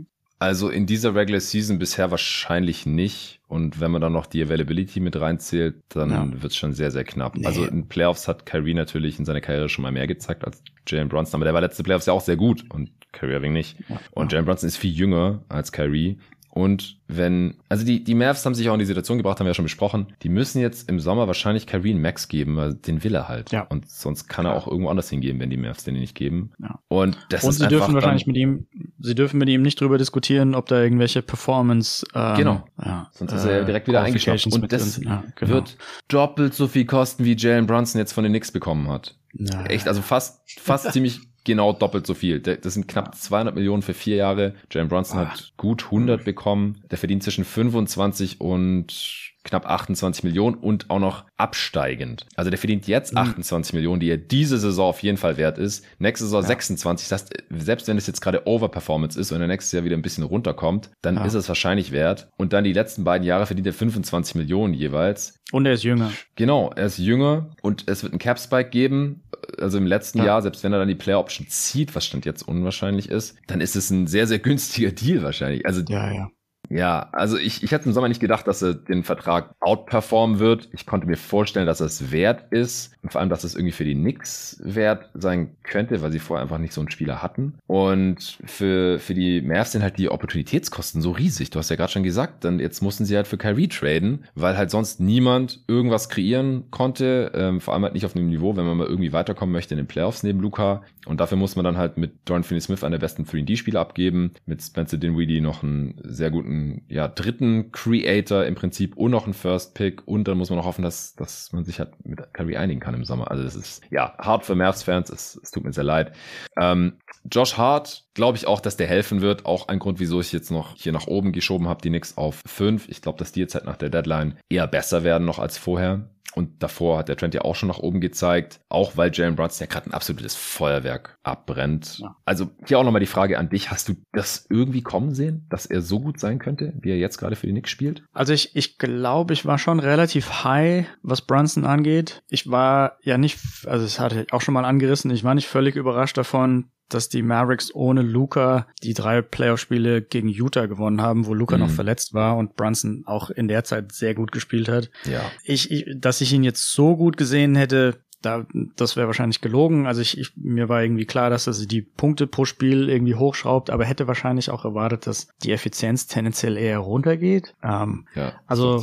B: Also in dieser Regular Season bisher wahrscheinlich nicht. Und wenn man dann noch die Availability mit reinzählt, dann ja. wird es schon sehr, sehr knapp. Nee. Also in Playoffs hat Kyrie natürlich in seiner Karriere schon mal mehr gezeigt als Jalen Brunson. Aber der war letzte Playoffs ja auch sehr gut und Kyrie Irving nicht. Ja. Und Jalen Brunson ist viel jünger als Kyrie. Und wenn, also die, die Mavs haben sich auch in die Situation gebracht, haben wir ja schon besprochen, die müssen jetzt im Sommer wahrscheinlich Kyrie einen Max geben, weil den will er halt. Ja. Und sonst kann er auch irgendwo anders hingehen, wenn die Mavs den nicht geben. Ja. Und das
C: Und
B: ist
C: sie
B: einfach
C: dürfen wahrscheinlich
B: dann,
C: mit ihm, sie dürfen mit ihm nicht drüber diskutieren, ob da irgendwelche Performance, ähm,
B: genau.
C: Ja,
B: sonst ist er ja direkt wieder eingeschränkt. Und das ja, genau. wird doppelt so viel kosten, wie Jalen Brunson jetzt von den Knicks bekommen hat. Ja. Echt, also fast, fast ziemlich genau doppelt so viel. Das sind knapp zweihundert Millionen für vier Jahre. Jalen Brunson ah. hat gut hundert bekommen. Der verdient zwischen fünfundzwanzig und knapp achtundzwanzig Millionen und auch noch absteigend. Also der verdient jetzt mhm. achtundzwanzig Millionen, die er diese Saison auf jeden Fall wert ist. Nächste Saison ja. sechsundzwanzig. Das heißt, selbst wenn es jetzt gerade Overperformance ist und er nächstes Jahr wieder ein bisschen runterkommt, dann ja. ist es wahrscheinlich wert. Und dann die letzten beiden Jahre verdient er fünfundzwanzig Millionen jeweils.
C: Und er ist jünger.
B: Genau, er ist jünger und es wird einen Cap-Spike geben. Also im letzten ja. Jahr, selbst wenn er dann die Player-Option zieht, was Stand jetzt unwahrscheinlich ist, dann ist es ein sehr, sehr günstiger Deal wahrscheinlich. Also
C: ja, ja.
B: Ja, also ich, ich hätte im Sommer nicht gedacht, dass er den Vertrag outperformen wird. Ich konnte mir vorstellen, dass er es wert ist und vor allem, dass es irgendwie für die Knicks wert sein könnte, weil sie vorher einfach nicht so einen Spieler hatten. Und für für die Mavs sind halt die Opportunitätskosten so riesig. Du hast ja gerade schon gesagt, dann jetzt mussten sie halt für Kyrie traden, weil halt sonst niemand irgendwas kreieren konnte, ähm, vor allem halt nicht auf einem Niveau, wenn man mal irgendwie weiterkommen möchte in den Playoffs neben Luka. Und dafür muss man dann halt mit Dorian Finney-Smith einen der besten drei und D-Spieler abgeben, mit Spencer Dinwiddie noch einen sehr guten ja, dritten Creator im Prinzip und noch einen First Pick und dann muss man auch hoffen, dass, dass man sich halt mit Kyrie einigen kann im Sommer. Also das ist, ja, hart für Mavs-Fans, es, es tut mir sehr leid. Ähm, Josh Hart, glaube ich auch, dass der helfen wird. Auch ein Grund, wieso ich jetzt noch hier nach oben geschoben habe, die Knicks auf fünf. Ich glaube, dass die jetzt halt nach der Deadline eher besser werden noch als vorher. Und davor hat der Trend ja auch schon nach oben gezeigt, auch weil Jalen Brunson ja gerade ein absolutes Feuerwerk abbrennt. Ja. Also hier auch nochmal die Frage an dich, hast du das irgendwie kommen sehen, dass er so gut sein könnte, wie er jetzt gerade für die Knicks spielt?
C: Also ich ich glaube, ich war schon relativ high, was Brunson angeht. Ich war ja nicht, also das hatte ich auch schon mal angerissen, ich war nicht völlig überrascht davon, dass die Mavericks ohne Luka die drei Playoff-Spiele gegen Utah gewonnen haben, wo Luka mhm. noch verletzt war und Brunson auch in der Zeit sehr gut gespielt hat.
B: Ja.
C: Ich, ich dass ich ihn jetzt so gut gesehen hätte, da, das wäre wahrscheinlich gelogen. Also ich, ich, mir war irgendwie klar, dass er die Punkte pro Spiel irgendwie hochschraubt, aber hätte wahrscheinlich auch erwartet, dass die Effizienz tendenziell eher runtergeht. Ähm,
B: ja,
C: also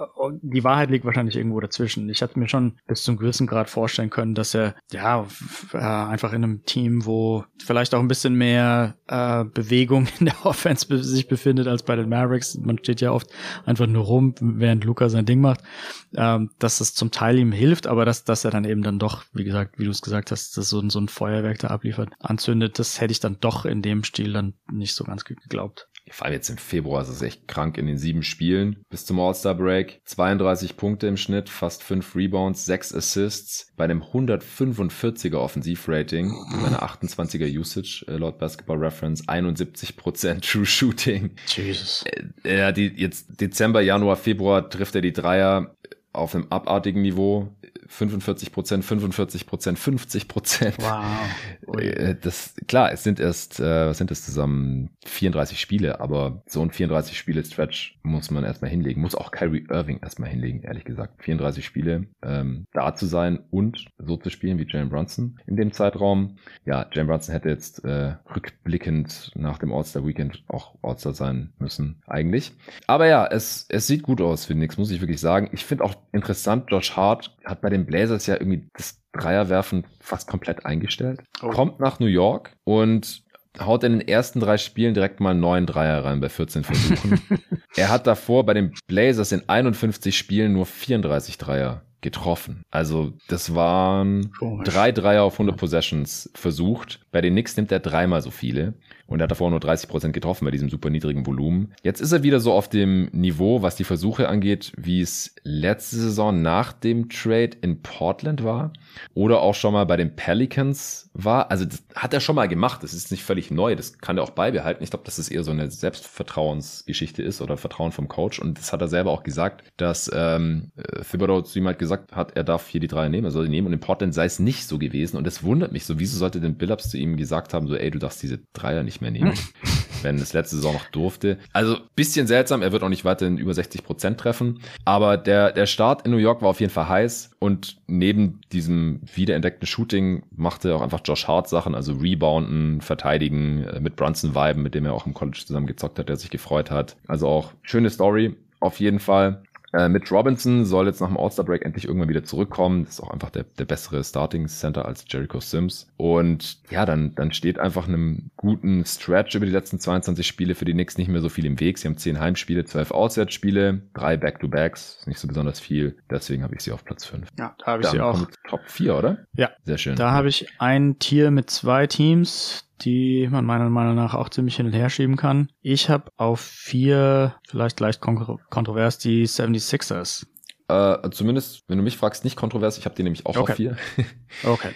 C: die Wahrheit liegt wahrscheinlich irgendwo dazwischen. Ich hatte mir schon bis zum gewissen Grad vorstellen können, dass er ja f- äh, einfach in einem Team, wo vielleicht auch ein bisschen mehr äh, Bewegung in der Offense be- sich befindet als bei den Mavericks. Man steht ja oft einfach nur rum, während Luka sein Ding macht, ähm, dass das zum Teil ihm hilft, aber dass, dass er dann eben dann doch, wie gesagt, wie du es gesagt hast, dass so ein, so ein Feuerwerk da abliefert, anzündet, das hätte ich dann doch in dem Stil dann nicht so ganz geglaubt.
B: Vor allem jetzt im Februar ist es echt krank in den sieben Spielen bis zum All-Star-Break. zweiunddreißig Punkte im Schnitt, fast fünf Rebounds, sechs Assists bei einem hundertfünfundvierziger Offensivrating, bei einer achtundzwanziger Usage äh, laut Basketball Reference, einundsiebzig Prozent True Shooting.
C: Jesus.
B: Äh, ja, die, jetzt Dezember, Januar, Februar trifft er die Dreier auf einem abartigen Niveau. fünfundvierzig Prozent, fünfundvierzig Prozent, fünfzig Prozent.
C: Wow.
B: Ui. Das, klar, es sind erst, äh, was sind es zusammen? vierunddreißig Spiele, aber so ein vierunddreißig Spiele Stretch muss man erstmal hinlegen. Muss auch Kyrie Irving erstmal hinlegen, ehrlich gesagt. vierunddreißig Spiele, ähm, da zu sein und so zu spielen wie Jalen Brunson in dem Zeitraum. Ja, Jalen Brunson hätte jetzt, äh, rückblickend nach dem All-Star-Weekend auch All-Star sein müssen, eigentlich. Aber ja, es, es sieht gut aus für Knicks, muss ich wirklich sagen. Ich finde auch interessant, Josh Hart hat bei den Blazers ja irgendwie das Dreierwerfen fast komplett eingestellt. Oh. Kommt nach New York und haut in den ersten drei Spielen direkt mal neun Dreier rein bei vierzehn Versuchen. Er hat davor bei den Blazers in einundfünfzig Spielen nur vierunddreißig Dreier getroffen. Also das waren Komisch. drei Dreier auf hundert Possessions versucht. Bei den Knicks nimmt er dreimal so viele. Und er hat davor nur dreißig Prozent getroffen bei diesem super niedrigen Volumen. Jetzt ist er wieder so auf dem Niveau, was die Versuche angeht, wie es letzte Saison nach dem Trade in Portland war. Oder auch schon mal bei den Pelicans war. Also das hat er schon mal gemacht. Das ist nicht völlig neu. Das kann er auch beibehalten. Ich glaube, dass es eher so eine Selbstvertrauensgeschichte ist oder Vertrauen vom Coach. Und das hat er selber auch gesagt, dass ähm, Thibodeau zu ihm halt gesagt hat, er darf hier die Dreier nehmen, er soll die nehmen. Und in Portland sei es nicht so gewesen. Und das wundert mich so. Wieso sollte denn Billups zu ihm gesagt haben, so ey, du darfst diese Dreier nicht mehr nehmen. wenn es letzte Saison noch durfte. Also bisschen seltsam, er wird auch nicht weiterhin über sechzig Prozent treffen, aber der, der Start in New York war auf jeden Fall heiß und neben diesem wiederentdeckten Shooting machte auch einfach Josh Hart Sachen, also Rebounden, Verteidigen, mit Brunson viben, mit dem er auch im College zusammen gezockt hat, der sich gefreut hat. Also auch schöne Story auf jeden Fall. Äh, Mitch Robinson soll jetzt nach dem All-Star-Break endlich irgendwann wieder zurückkommen. Das ist auch einfach der, der bessere Starting-Center als Jericho Sims. Und ja, dann, dann steht einfach einem guten Stretch über die letzten zweiundzwanzig Spiele für die Knicks nicht mehr so viel im Weg. Sie haben zehn Heimspiele, zwölf Auswärtsspiele, drei Back-to-Backs, nicht so besonders viel. Deswegen habe ich sie auf Platz fünf.
C: Ja, da habe ich dann sie auch.
B: Top vier, oder?
C: Ja.
B: Sehr schön.
C: Da habe ich ein Tier mit zwei Teams, die man meiner Meinung nach auch ziemlich hin und her schieben kann. Ich habe auf vier, vielleicht leicht kontro- kontrovers, die seventy-sixers.
B: Äh, zumindest, wenn du mich fragst, nicht kontrovers. Ich habe die nämlich auch
C: okay.
B: auf vier.
C: Okay.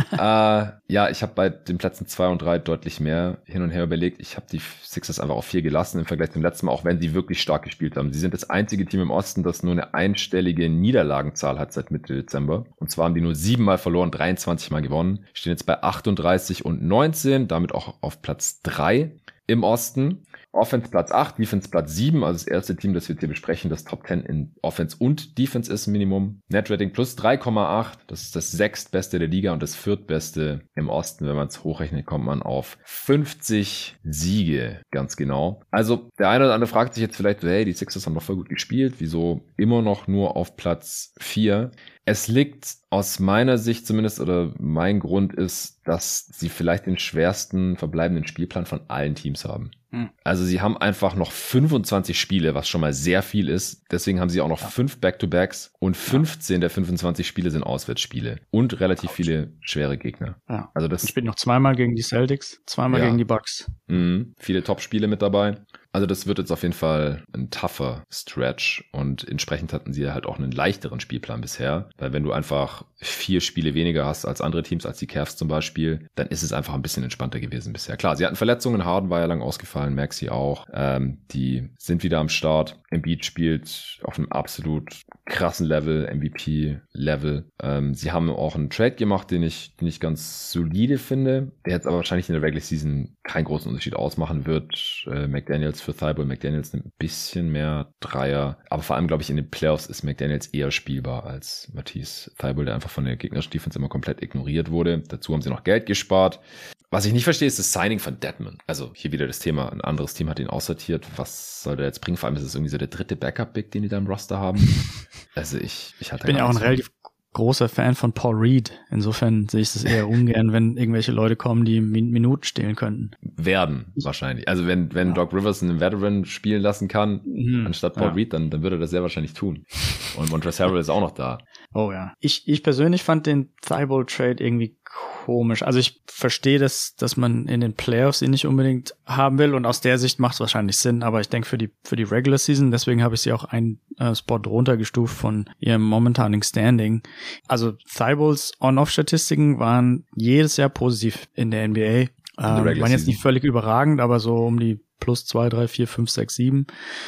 B: äh, ja, ich habe bei den Plätzen zwei und drei deutlich mehr hin und her überlegt. Ich habe die Sixers einfach auf vier gelassen im Vergleich zum letzten Mal, auch wenn sie wirklich stark gespielt haben. Sie sind das einzige Team im Osten, das nur eine einstellige Niederlagenzahl hat seit Mitte Dezember. Und zwar haben die nur siebenmal verloren, dreiundzwanzig Mal gewonnen. Stehen jetzt bei achtunddreißig und neunzehn, damit auch auf Platz drei im Osten. Offense Platz acht, Defense Platz sieben, also das erste Team, das wir jetzt hier besprechen, das Top zehn in Offense und Defense ist Minimum. Net Rating plus drei Komma acht, das ist das sechstbeste der Liga und das viertbeste im Osten. Wenn man es hochrechnet, kommt man auf fünfzig Siege, ganz genau. Also der eine oder andere fragt sich jetzt vielleicht, hey, die Sixers haben doch voll gut gespielt, wieso immer noch nur auf Platz vier? Es liegt aus meiner Sicht zumindest, oder mein Grund ist, dass sie vielleicht den schwersten verbleibenden Spielplan von allen Teams haben. Hm. Also sie haben einfach noch fünfundzwanzig Spiele, was schon mal sehr viel ist. Deswegen haben sie auch noch ja. fünf Back-to-Backs und fünfzehn ja. der fünfundzwanzig Spiele sind Auswärtsspiele und relativ Ouch. viele schwere Gegner.
C: Ja.
B: Also das
C: ich bin noch zweimal gegen die Celtics, zweimal ja. gegen die Bucks.
B: Mhm. Viele Top-Spiele mit dabei. Also das wird jetzt auf jeden Fall ein tougher Stretch und entsprechend hatten sie halt auch einen leichteren Spielplan bisher, weil wenn du einfach vier Spiele weniger hast als andere Teams, als die Cavs zum Beispiel, dann ist es einfach ein bisschen entspannter gewesen bisher. Klar, sie hatten Verletzungen, Harden war ja lang ausgefallen, Maxey auch, ähm, die sind wieder am Start. Embiid spielt auf einem absolut krassen Level, M V P-Level. Ähm, sie haben auch einen Trade gemacht, den ich, den ich ganz solide finde, der jetzt aber wahrscheinlich in der Regular Season keinen großen Unterschied ausmachen wird. Äh, McDaniels für Thibault, McDaniels nimmt ein bisschen mehr Dreier, aber vor allem, glaube ich, in den Playoffs ist McDaniels eher spielbar als Matisse Thibault, der einfach von der gegnerischen Defense immer komplett ignoriert wurde. Dazu haben sie noch Geld gespart. Was ich nicht verstehe, ist das Signing von Dedmon. Also hier wieder das Thema, ein anderes Team hat ihn aussortiert. Was soll der jetzt bringen? Vor allem ist es irgendwie so der dritte Backup-Big, den die da im Roster haben. Also ich, ich hatte
C: Ich bin ja auch ein relativ großer Fan von Paul Reed. Insofern sehe ich das eher ungern, wenn irgendwelche Leute kommen, die Min- Minuten stehlen könnten.
B: Werden wahrscheinlich. Also wenn wenn ja. Doc Rivers einen Veteran spielen lassen kann, mhm. anstatt Paul ja. Reed, dann, dann würde er das sehr wahrscheinlich tun. Und Montrezl Harrell ist auch noch da.
C: Oh ja. Ich, ich persönlich fand den Thibault-Trade irgendwie komisch. Also ich verstehe, dass, dass man in den Playoffs ihn nicht unbedingt haben will und aus der Sicht macht es wahrscheinlich Sinn, aber ich denke für die für die Regular Season, deswegen habe ich sie auch einen äh, Spot runtergestuft von ihrem momentanen Standing. Also Thibaults On-Off-Statistiken waren jedes Jahr positiv in der N B A. Ähm, waren jetzt nicht völlig überragend, aber so um die plus zwei, drei, vier, fünf, sechs, sieben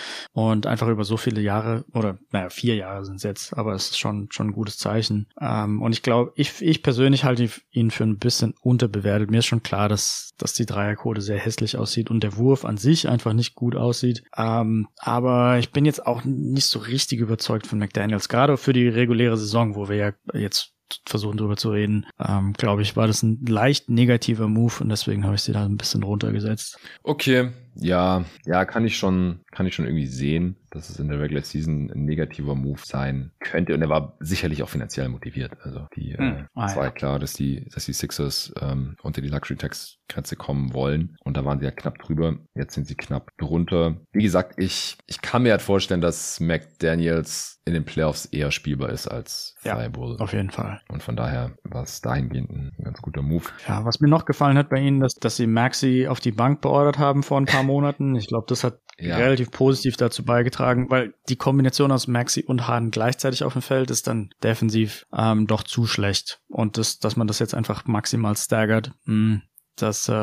C: und einfach über so viele Jahre oder naja, vier Jahre sind es jetzt, aber es ist schon schon ein gutes Zeichen. Ähm, und ich glaube, ich ich persönlich halte ihn für ein bisschen unterbewertet. Mir ist schon klar, dass dass die Dreierquote sehr hässlich aussieht und der Wurf an sich einfach nicht gut aussieht. Ähm, aber ich bin jetzt auch nicht so richtig überzeugt von McDaniels, gerade für die reguläre Saison, wo wir ja jetzt versuchen drüber zu reden, ähm, glaube ich, war das ein leicht negativer Move und deswegen habe ich sie da ein bisschen runtergesetzt.
B: Okay, ja, ja, kann ich schon, kann ich schon irgendwie sehen, dass es in der Regular Season ein negativer Move sein könnte und er war sicherlich auch finanziell motiviert. Also die hm. äh, ah, es war ja klar, dass die, dass die Sixers ähm, unter die Luxury Tax Grenze kommen wollen und da waren sie ja knapp drüber. Jetzt sind sie knapp drunter. Wie gesagt, ich ich kann mir halt vorstellen, dass McDaniels in den Playoffs eher spielbar ist als Thibault.
C: Ja, auf jeden Fall.
B: Und von daher war es dahingehend ein ganz guter Move.
C: Ja, was mir noch gefallen hat bei ihnen, dass dass sie Maxey auf die Bank beordert haben vor ein paar Monaten. Ich glaube, das hat ja. relativ positiv dazu beigetragen, weil die Kombination aus Maxey und Harden gleichzeitig auf dem Feld ist dann defensiv ähm, doch zu schlecht. Und das, dass man das jetzt einfach maximal staggert, mh, das ähm,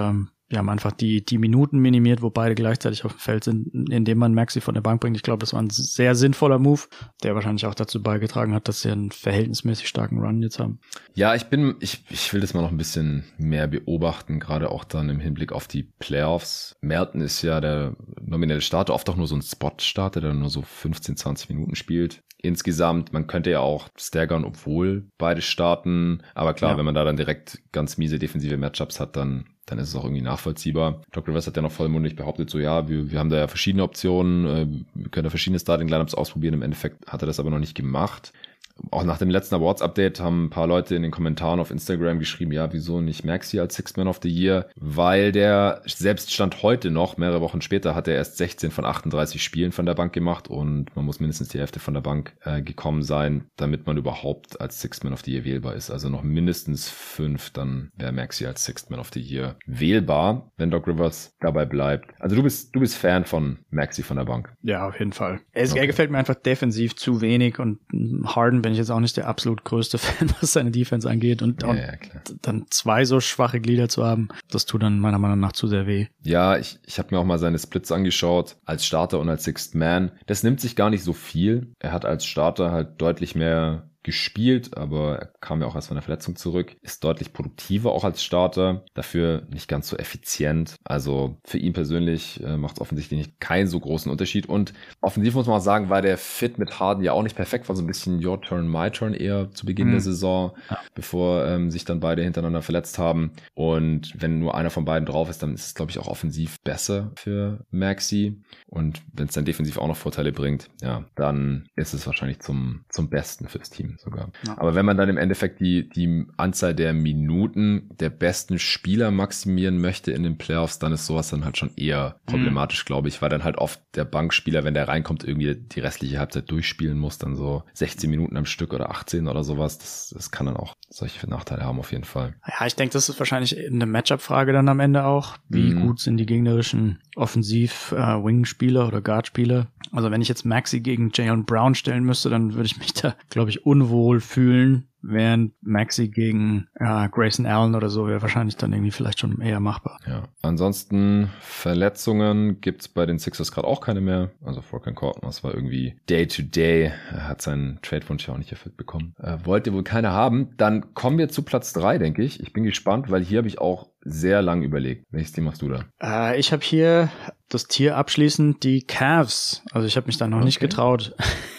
C: wir haben einfach die die Minuten minimiert, wo beide gleichzeitig auf dem Feld sind, indem man Maxey von der Bank bringt. Ich glaube, das war ein sehr sinnvoller Move, der wahrscheinlich auch dazu beigetragen hat, dass sie einen verhältnismäßig starken Run jetzt haben.
B: Ja, ich bin, ich, ich will das mal noch ein bisschen mehr beobachten, gerade auch dann im Hinblick auf die Playoffs. Melton ist ja der nominelle Starter, oft auch nur so ein Spot-Starter, der nur so fünfzehn, zwanzig Minuten spielt. Insgesamt, man könnte ja auch staggern, obwohl beide starten. Aber klar, ja. wenn man da dann direkt ganz miese defensive Matchups hat, dann dann ist es auch irgendwie nachvollziehbar. Doc Rivers hat ja noch vollmundig behauptet, so ja, wir, wir haben da ja verschiedene Optionen, äh, wir können da verschiedene Starting-Lineups ausprobieren. Im Endeffekt hat er das aber noch nicht gemacht. Auch nach dem letzten Awards-Update haben ein paar Leute in den Kommentaren auf Instagram geschrieben, ja, wieso nicht Maxey als Sixth Man of the Year? Weil der selbst Stand heute noch, mehrere Wochen später, hat er erst sechzehn von achtunddreißig Spielen von der Bank gemacht und man muss mindestens die Hälfte von der Bank äh, gekommen sein, damit man überhaupt als Sixth Man of the Year wählbar ist. Also noch mindestens fünf, dann wäre Maxey als Sixth Man of the Year wählbar, wenn Doc Rivers dabei bleibt. Also du bist du bist Fan von Maxey von der Bank.
C: Ja, auf jeden Fall. Er, okay. er gefällt mir einfach defensiv zu wenig und Harden bin ich jetzt auch nicht der absolut größte Fan, was seine Defense angeht. Und,
B: ja,
C: und
B: ja, klar.
C: dann zwei so schwache Glieder zu haben, das tut dann meiner Meinung nach zu sehr weh.
B: Ja, ich, ich habe mir auch mal seine Splits angeschaut, als Starter und als Sixth Man. Das nimmt sich gar nicht so viel. Er hat als Starter halt deutlich mehr gespielt, aber er kam ja auch erst von der Verletzung zurück, ist deutlich produktiver auch als Starter, dafür nicht ganz so effizient. Also für ihn persönlich äh, macht es offensichtlich nicht keinen so großen Unterschied und offensiv muss man auch sagen, war der Fit mit Harden ja auch nicht perfekt, war so ein bisschen your turn, my turn eher zu Beginn mhm. der Saison, ja. bevor ähm, sich dann beide hintereinander verletzt haben und wenn nur einer von beiden drauf ist, dann ist es glaube ich auch offensiv besser für Maxey und wenn es dann defensiv auch noch Vorteile bringt, ja, dann ist es wahrscheinlich zum, zum Besten fürs Team sogar. Ja. Aber wenn man dann im Endeffekt die, die Anzahl der Minuten der besten Spieler maximieren möchte in den Playoffs, dann ist sowas dann halt schon eher problematisch, mhm. glaube ich, weil dann halt oft der Bankspieler, wenn der reinkommt, irgendwie die restliche Halbzeit durchspielen muss, dann so sechzehn Minuten am Stück oder achtzehn oder sowas. Das, das kann dann auch solche Nachteile haben auf jeden Fall.
C: Ja, ich denke, das ist wahrscheinlich eine Matchup-Frage dann am Ende auch. Wie mhm. gut sind die gegnerischen Offensiv-Wing-Spieler äh, oder Guard-Spieler? Also wenn ich jetzt Maxey gegen Jaylen Brown stellen müsste, dann würde ich mich da, glaube ich, unwohl fühlen, während Maxey gegen ja, Grayson Allen oder so wäre wahrscheinlich dann irgendwie vielleicht schon eher machbar.
B: Ja. Ansonsten Verletzungen gibt's bei den Sixers gerade auch keine mehr. Also Furkan Korkmaz, das war irgendwie Day to Day. Er hat seinen Trade-Wunsch ja auch nicht erfüllt bekommen. Er wollte wohl keiner haben. Dann kommen wir zu Platz drei, denke ich. Ich bin gespannt, weil hier habe ich auch sehr lang überlegt. Welches Team machst du da?
C: Äh, ich habe hier das Tier abschließend die Cavs. Also ich habe mich da noch okay. nicht getraut,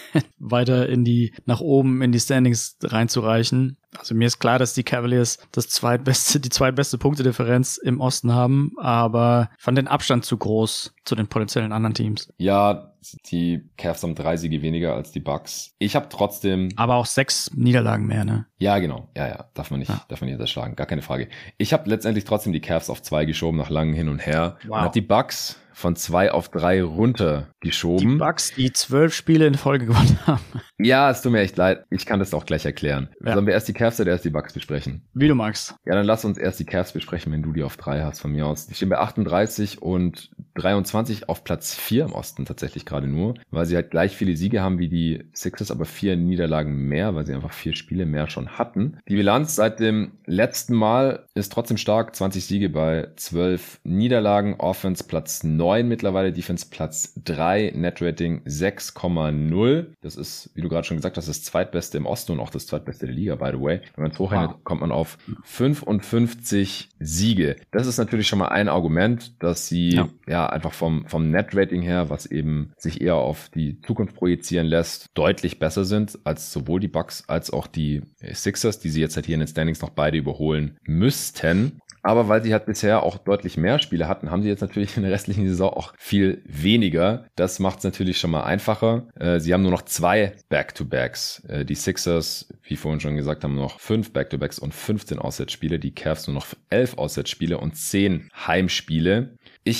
C: weiter in die, nach oben in die Standings reinzureichen. Also mir ist klar, dass die Cavaliers das zweitbeste, die zweitbeste Punktedifferenz im Osten haben, aber ich fand den Abstand zu groß zu den potenziellen anderen Teams.
B: Ja, die Cavs haben drei Siege weniger als die Bucks. Ich habe trotzdem...
C: Aber auch sechs Niederlagen mehr, ne?
B: Ja, genau. Ja, ja. Darf man nicht, ja. darf man nicht unterschlagen. Gar keine Frage. Ich habe letztendlich trotzdem die Cavs auf zwei geschoben, nach langem Hin und Her. Wow. Und hat die Bucks von zwei auf drei runtergeschoben.
C: Die Bucks, die zwölf Spiele in Folge gewonnen haben.
B: Ja, es tut mir echt leid. Ich kann das auch gleich erklären. Ja. Sollen wir erst die Cavs oder erst die Bucks besprechen?
C: Wie du magst.
B: Ja, dann lass uns erst die Cavs besprechen, wenn du die auf drei hast von mir aus. Die stehen bei achtunddreißig und dreiundzwanzig auf Platz vier im Osten tatsächlich gerade nur, weil sie halt gleich viele Siege haben wie die Sixers, aber vier Niederlagen mehr, weil sie einfach vier Spiele mehr schon hatten. Die Bilanz seit dem letzten Mal ist trotzdem stark. zwanzig Siege bei zwölf Niederlagen. Offense Platz neun mittlerweile, Defense Platz drei, Netrating sechs Komma null. Das ist, wie du gerade schon gesagt hast, das zweitbeste im Osten und auch das zweitbeste der Liga, by the way. Wenn man es hochrechnet, wow. kommt man auf fünfundfünfzig Siege. Das ist natürlich schon mal ein Argument, dass sie ja, ja einfach vom, vom Net-Rating her, was eben sich eher auf die Zukunft projizieren lässt, deutlich besser sind als sowohl die Bucks als auch die Sixers, die sie jetzt halt hier in den Standings noch beide überholen müssten. Aber weil sie halt bisher auch deutlich mehr Spiele hatten, haben sie jetzt natürlich in der restlichen Saison auch viel weniger. Das macht es natürlich schon mal einfacher. Äh, sie haben nur noch zwei Back-to-Backs. Äh, die Sixers, wie vorhin schon gesagt, haben noch fünf Back-to-Backs und fünfzehn Auswärtsspiele. Die Cavs nur noch elf Auswärtsspiele und zehn Heimspiele. Ich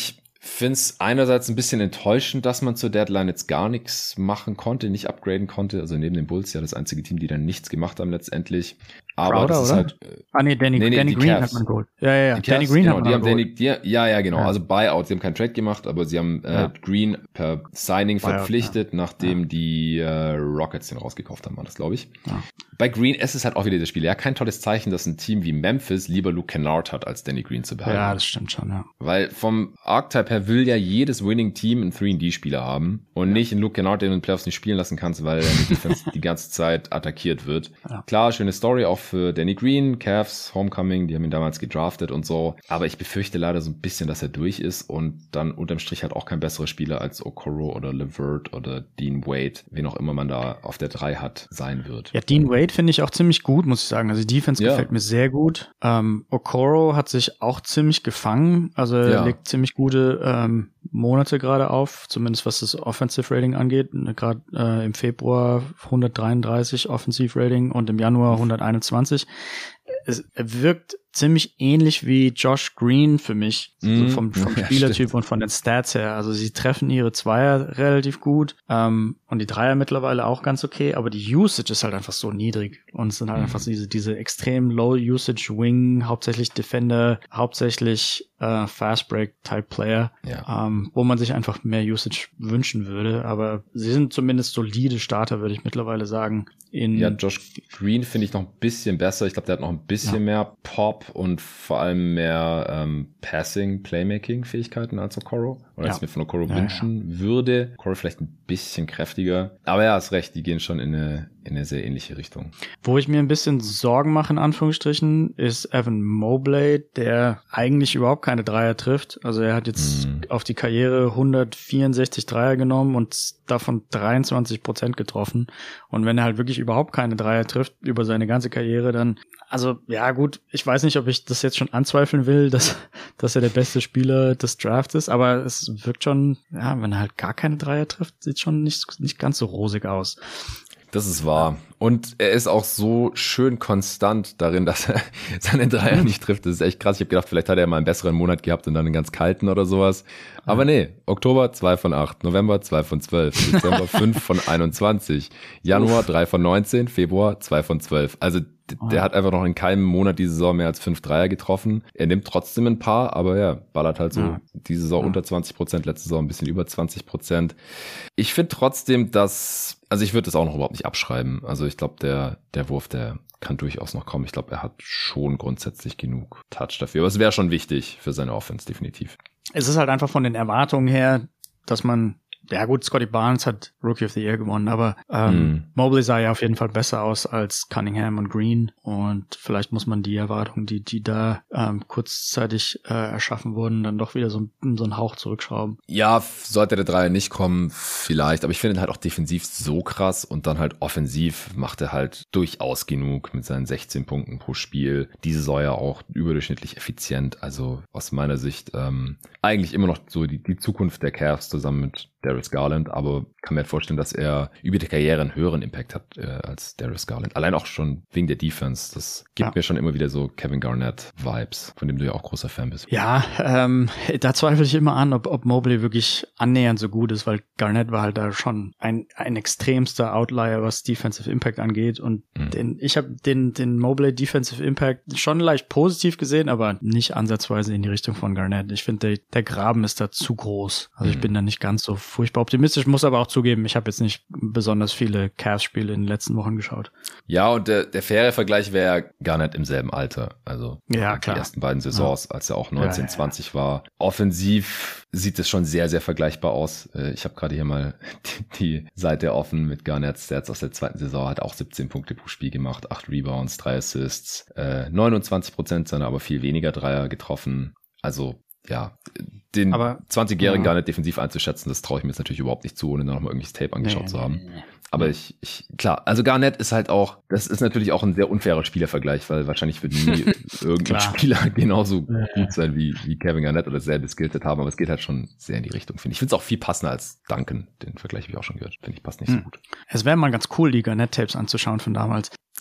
B: finde es einerseits ein bisschen enttäuschend, dass man zur Deadline jetzt gar nichts machen konnte, nicht upgraden konnte. Also neben den Bulls ja das einzige Team, die dann nichts gemacht haben letztendlich. Aber
C: Crowder,
B: das ist
C: oder?
B: halt. Äh,
C: ah, nee, Danny,
B: nee, nee,
C: Danny Green
B: Cavs.
C: hat man geholt. Ja, ja, ja.
B: Die
C: Danny
B: Cavs,
C: Green
B: genau,
C: hat man
B: die haben
C: geholt.
B: Danny, die, ja, ja, genau.
C: Ja.
B: Also Buyout. Sie haben keinen Trade gemacht, aber sie haben äh,
C: Ja.
B: Green per Signing
C: Buyout,
B: verpflichtet,
C: ja.
B: nachdem
C: Ja.
B: die äh, Rockets den rausgekauft haben, war das, glaube ich.
C: Ja.
B: Bei Green ist es halt auch wieder das Spiel. Ja, kein tolles Zeichen, dass ein Team wie Memphis lieber Luke Kennard hat, als Danny Green zu behalten.
C: Ja, das stimmt schon, ja.
B: Weil vom Archetype her will ja jedes Winning-Team einen drei und D-Spieler haben und ja. nicht einen Luke Kennard, den du in den Playoffs nicht spielen lassen kannst, weil er in der Defense die ganze Zeit attackiert wird.
C: Ja.
B: Klar, schöne Story auch für Danny Green, Cavs, Homecoming, die haben ihn damals gedraftet und so. Aber ich befürchte leider so ein bisschen, dass er durch ist und dann unterm Strich halt auch kein besserer Spieler als Okoro oder LeVert oder Dean Wade, wen auch immer man da auf der drei hat, sein wird.
C: Ja, Dean Wade finde ich auch ziemlich gut, muss ich sagen. Also die Defense
B: Ja.
C: gefällt mir sehr gut. Ähm, Okoro hat sich auch ziemlich gefangen. Also er
B: Ja.
C: legt ziemlich gute ähm, Monate gerade auf, zumindest was das Offensive Rating angeht. Gerade äh, im Februar hundertdreiunddreißig Offensive Rating und im Januar hunderteinundzwanzig. Es, er wirkt ziemlich ähnlich wie Josh Green für mich,
B: Mm.
C: so vom, vom
B: Ja,
C: Spielertyp
B: stimmt.
C: und von den Stats her. Also sie treffen ihre Zweier relativ gut ähm, und die Dreier mittlerweile auch ganz okay, aber die Usage ist halt einfach so niedrig und es sind halt
B: Mhm.
C: einfach diese diese extrem Low Usage Wing, hauptsächlich Defender, hauptsächlich äh, Fast Break Type Player,
B: Ja.
C: ähm, wo man sich einfach mehr Usage wünschen würde. Aber sie sind zumindest solide Starter, würde ich mittlerweile sagen. In
B: Ja, Josh Green finde ich noch ein bisschen besser. Ich glaube, der hat noch ein bisschen
C: Ja.
B: mehr Pop und vor allem mehr ähm, Passing, Playmaking-Fähigkeiten als Okoro. Oder als
C: Ja.
B: ich mir von Okoro
C: Ja,
B: wünschen würde. Okoro vielleicht ein bisschen kräftiger. Aber ja, hast recht, die gehen schon in eine, in eine sehr ähnliche Richtung.
C: Wo ich mir ein bisschen Sorgen mache, in Anführungsstrichen, ist Evan Mobley, der eigentlich überhaupt keine Dreier trifft. Also er hat jetzt
B: Mhm.
C: auf die Karriere hundertvierundsechzig Dreier genommen und davon dreiundzwanzig Prozent getroffen. Und wenn er halt wirklich überhaupt keine Dreier trifft über seine ganze Karriere, dann, also ja gut, ich weiß nicht, ob ich das jetzt schon anzweifeln will, dass, dass er der beste Spieler des Drafts ist, aber es wirkt schon, ja, wenn er halt gar keine Dreier trifft, sieht schon nicht, nicht ganz so rosig aus.
B: Das ist wahr. Und er ist auch so schön konstant darin, dass er seine Dreier nicht trifft. Das ist echt krass. Ich habe gedacht, vielleicht hat er mal einen besseren Monat gehabt und dann einen ganz kalten oder sowas. Aber nee, Oktober zwei von acht, November zwei von zwölf, Dezember fünf von einundzwanzig, Januar drei von neunzehn, Februar zwei von zwölf. Also d- der hat einfach noch in keinem Monat diese Saison mehr als fünf Dreier getroffen. Er nimmt trotzdem ein paar, aber ja, ballert halt so
C: Ja.
B: diese Saison
C: Ja.
B: unter zwanzig Prozent, letzte Saison ein bisschen über zwanzig Prozent. Ich finde trotzdem, dass, also ich würde das auch noch überhaupt nicht abschreiben. Also ich glaube, der, der Wurf, der kann durchaus noch kommen. Ich glaube, er hat schon grundsätzlich genug Touch dafür. Aber es wäre schon wichtig für seine Offense, definitiv.
C: Es ist halt einfach von den Erwartungen her, dass man, ja gut, Scotty Barnes hat Rookie of the Year gewonnen, aber ähm,
B: Mhm.
C: Mobley sah ja auf jeden Fall besser aus als Cunningham und Green und vielleicht muss man die Erwartungen, die die da ähm, kurzzeitig äh, erschaffen wurden, dann doch wieder so, so einen Hauch zurückschrauben.
B: Ja, f- sollte der Dreier nicht kommen, vielleicht. Aber ich finde ihn halt auch defensiv so krass und dann halt offensiv macht er halt durchaus genug mit seinen sechzehn Punkten pro Spiel. Diese Saison ja auch überdurchschnittlich effizient. Also aus meiner Sicht ähm, eigentlich immer noch so die, die Zukunft der Cavs zusammen mit Darius Garland, aber kann mir halt vorstellen, dass er über die Karriere einen höheren Impact hat äh, als Darius Garland. Allein auch schon wegen der Defense. Das gibt
C: Ja.
B: mir schon immer wieder so Kevin Garnett-Vibes, von dem du ja auch großer Fan bist.
C: Ja, ähm, da zweifle ich immer an, ob, ob Mobley wirklich annähernd so gut ist, weil Garnett war halt da schon ein, ein extremster Outlier, was Defensive Impact angeht und
B: Mhm.
C: den, ich habe den, den Mobley Defensive Impact schon leicht positiv gesehen, aber nicht ansatzweise in die Richtung von Garnett. Ich finde, der, der Graben ist da zu groß. Also ich
B: Mhm.
C: bin da nicht ganz so furchtbar optimistisch, muss aber auch zugeben, ich habe jetzt nicht besonders viele Cavs-Spiele in den letzten Wochen geschaut.
B: Ja, und der, der faire Vergleich wäre ja Garnett im selben Alter. Also
C: Ja,
B: die
C: klar.
B: ersten beiden Saisons, als er auch neunzehn,
C: Ja, ja, ja.
B: zwanzig war. Offensiv sieht es schon sehr, sehr vergleichbar aus. Äh, Ich habe gerade hier mal die, die Seite offen mit Garnetts Stats aus der zweiten Saison. Hat auch siebzehn Punkte pro Spiel gemacht, acht Rebounds, drei Assists, äh, neunundzwanzig Prozent seiner aber viel weniger Dreier getroffen. Also ja, den
C: Aber-
B: zwanzigjährigen
C: ja.
B: Garnett defensiv einzuschätzen, das traue ich mir jetzt natürlich überhaupt nicht zu, ohne da nochmal irgendwelches Tape angeschaut
C: Nee,
B: zu haben.
C: nee, nee.
B: Aber ich, ich, klar, also Garnett ist halt auch, das ist natürlich auch ein sehr unfairer Spielervergleich, weil wahrscheinlich wird nie irgendein
C: Klar.
B: Spieler genauso
C: Ja.
B: gut sein wie, wie Kevin Garnett oder dasselbe Skillset haben, aber es geht halt schon sehr in die Richtung, finde ich. Ich finde es auch viel passender als Duncan, den Vergleich habe ich auch schon gehört, finde ich passt nicht so
C: Hm.
B: gut.
C: Es wäre mal ganz cool, die Garnett-Tapes anzuschauen von damals.
B: Ja,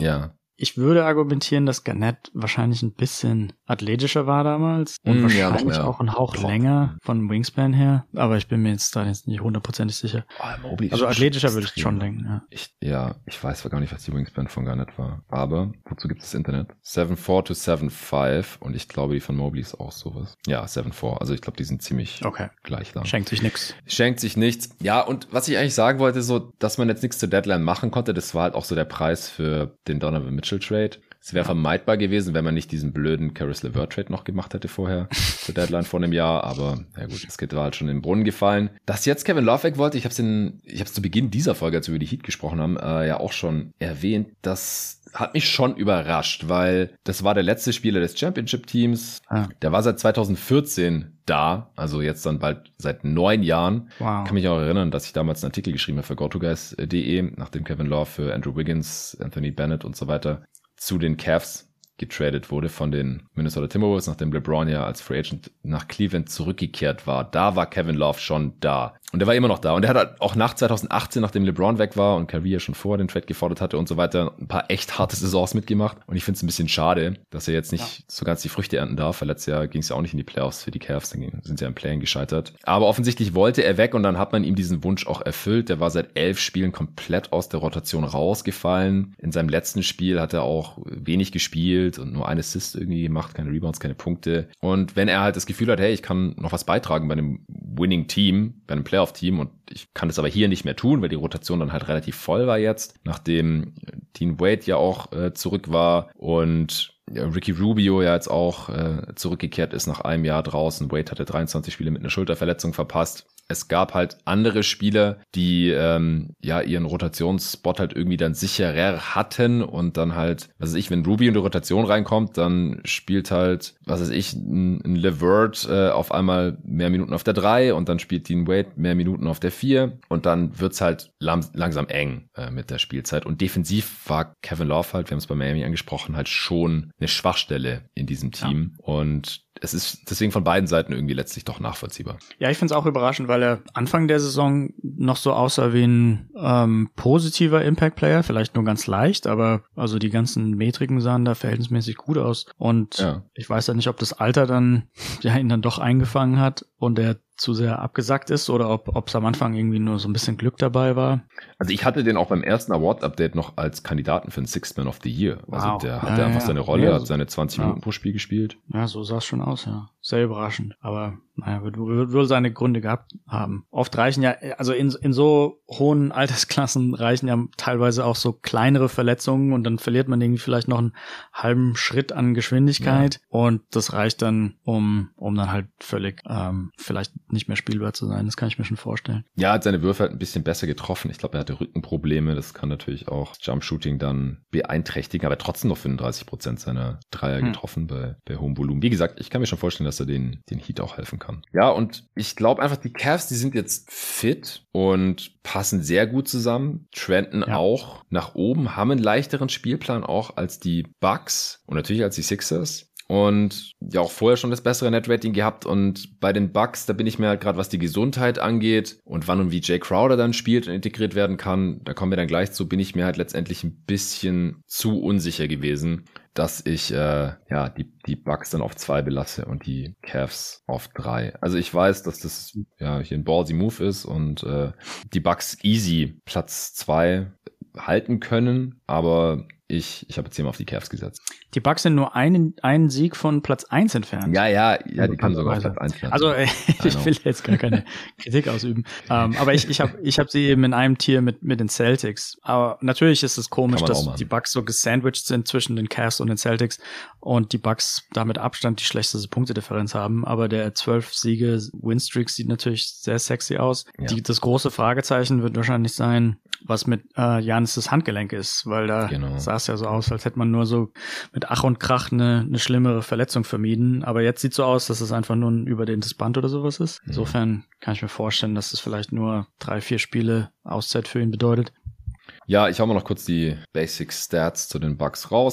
C: Ich würde argumentieren, dass Garnett wahrscheinlich ein bisschen athletischer war damals und
B: Mm,
C: wahrscheinlich
B: ja,
C: auch ein Hauch
B: Boah.
C: länger von Wingspan her, aber ich bin mir jetzt da jetzt nicht hundertprozentig sicher.
B: Oh, Mobley ist
C: Also
B: schon
C: athletischer würde ich
B: extrem.
C: schon denken, ja.
B: Ich, ja, ich weiß gar nicht, was die Wingspan von Garnett war. Aber wozu gibt es das Internet? seven four to seven five und ich glaube, die von Mobley ist auch sowas. Ja, seven four. Also ich glaube, die sind ziemlich
C: Okay.
B: gleich lang.
C: Schenkt sich nix.
B: Schenkt sich nichts. Ja, und was ich eigentlich sagen wollte, so, dass man jetzt nichts zur Deadline machen konnte, das war halt auch so der Preis für den Donovan Mitchell Trade. Es wäre vermeidbar gewesen, wenn man nicht diesen blöden Caris LeVert Trade noch gemacht hätte vorher zur Deadline vor einem Jahr. Aber ja gut, das geht war halt schon in den Brunnen gefallen. Dass jetzt Kevin Love weg wollte, ich habe es in, ich habe es zu Beginn dieser Folge, als wir über die Heat gesprochen haben, äh, ja auch schon erwähnt. Das hat mich schon überrascht, weil das war der letzte Spieler des Championship-Teams.
C: Ah.
B: Der war seit zwanzig vierzehn da, also jetzt dann bald seit neun Jahren.
C: Wow.
B: Ich kann mich auch erinnern, dass ich damals einen Artikel geschrieben habe für gotoguys punkt de, nachdem Kevin Love für Andrew Wiggins, Anthony Bennett und so weiter zu den Cavs getradet wurde von den Minnesota Timberwolves, nachdem LeBron ja als Free Agent nach Cleveland zurückgekehrt war. Da war Kevin Love schon da. Und er war immer noch da. Und er hat halt auch nach zwanzig achtzehn, nachdem LeBron weg war und Kyrie ja schon vorher den Trade gefordert hatte und so weiter, ein paar echt harte Saisons mitgemacht. Und ich finde es ein bisschen schade, dass er jetzt nicht ja. so ganz die Früchte ernten darf. Weil letztes Jahr ging es ja auch nicht in die Playoffs für die Cavs. Dann sind sie ja im Play-in gescheitert. Aber offensichtlich wollte er weg und dann hat man ihm diesen Wunsch auch erfüllt. Der war seit elf Spielen komplett aus der Rotation rausgefallen. In seinem letzten Spiel hat er auch wenig gespielt und nur ein Assist irgendwie gemacht, keine Rebounds, keine Punkte. Und wenn er halt das Gefühl hat, hey, ich kann noch was beitragen bei einem Winning-Team, bei einem Playoff-Team und ich kann das aber hier nicht mehr tun, weil die Rotation dann halt relativ voll war jetzt, nachdem Dean Wade ja auch äh, zurück war und ja, Ricky Rubio ja jetzt auch äh, zurückgekehrt ist nach einem Jahr draußen. Wade hatte dreiundzwanzig Spiele mit einer Schulterverletzung verpasst. Es gab halt andere Spieler, die ähm, ja ihren Rotationsspot halt irgendwie dann sicherer hatten und dann halt, was weiß ich, wenn Rubio in die Rotation reinkommt, dann spielt halt, was weiß ich, ein, ein LeVert äh, auf einmal mehr Minuten auf der drei und dann spielt Dean Wade mehr Minuten auf der vier und dann wird's halt lam- langsam eng äh, mit der Spielzeit. Und defensiv war Kevin Love halt, wir haben es bei Miami angesprochen, halt schon eine Schwachstelle in diesem Team ja. und es ist deswegen von beiden Seiten irgendwie letztlich doch nachvollziehbar.
C: Ja, ich finde es auch überraschend, weil er Anfang der Saison noch so aussah wie ein ähm, positiver Impact-Player, vielleicht nur ganz leicht, aber also die ganzen Metriken sahen da verhältnismäßig gut aus. Und ja. ich weiß ja nicht, ob das Alter dann ja ihn dann doch eingefangen hat und er zu sehr abgesackt ist oder ob es am Anfang irgendwie nur so ein bisschen Glück dabei war.
B: Also ich hatte den auch beim ersten Award-Update noch als Kandidaten für den Sixth Man of the Year. Also
C: wow.
B: der hatte
C: ja,
B: einfach
C: ja.
B: seine Rolle,
C: ja,
B: hat seine zwanzig ja. Minuten pro Spiel gespielt.
C: Ja, so sah es schon aus, ja. Sehr überraschend. Aber naja, wird, wird wohl seine Gründe gehabt haben. Oft reichen ja, also in, in so hohen Altersklassen reichen ja teilweise auch so kleinere Verletzungen und dann verliert man irgendwie vielleicht noch einen halben Schritt an Geschwindigkeit ja. und das reicht dann, um um dann halt völlig ähm, vielleicht nicht mehr spielbar zu sein. Das kann ich mir schon vorstellen.
B: Ja, er hat seine Würfe halt ein bisschen besser getroffen. Ich glaube, er hatte Rückenprobleme. Das kann natürlich auch Jumpshooting dann beeinträchtigen, aber trotzdem noch fünfunddreißig Prozent seiner Dreier hm. getroffen bei, bei hohem Volumen. Wie gesagt, ich kann mir schon vorstellen, dass er den, den Heat auch helfen kann. Ja, und ich glaube einfach, die Cavs, die sind jetzt fit und passen sehr gut zusammen. Trenton ja. auch nach oben, haben einen leichteren Spielplan auch als die Bucks und natürlich als die Sixers. Und ja auch vorher schon das bessere Net-Rating gehabt. Und bei den Bucks, da bin ich mir halt gerade, was die Gesundheit angeht und wann und wie Jay Crowder dann spielt und integriert werden kann, da kommen wir dann gleich zu, bin ich mir halt letztendlich ein bisschen zu unsicher gewesen, dass ich äh, ja die die Bucks dann auf zwei belasse und die Cavs auf drei. Also ich weiß, dass das ja hier ein ballsy Move ist und äh, die Bucks easy Platz zwei halten können, aber ich ich habe jetzt hier mal auf die Cavs gesetzt.
C: Die Bucks sind nur einen einen Sieg von Platz eins entfernt.
B: Ja, ja, ja, die können sogar auf Platz eins landen.
C: Also ich will jetzt gar keine Kritik ausüben, um, aber ich ich habe ich habe sie eben in einem Tier mit mit den Celtics. Aber natürlich ist es komisch, dass die Bucks so gesandwiched sind zwischen den Cavs und den Celtics und die Bucks damit Abstand die schlechteste Punktedifferenz haben. Aber der zwölf Siege Winstreak sieht natürlich sehr sexy aus. Ja. Die, das große Fragezeichen wird wahrscheinlich sein, was mit äh, Giannis' Handgelenk ist, weil da genau. sah es ja so aus, als hätte man nur so mit Ach und Krach eine, eine schlimmere Verletzung vermieden. Aber jetzt sieht so aus, dass es einfach nur ein überdehntes Band oder sowas ist. Insofern kann ich mir vorstellen, dass es vielleicht nur drei, vier Spiele Auszeit für ihn bedeutet.
B: Ja, ich hau mal noch kurz die Basic Stats zu den Bucks raus.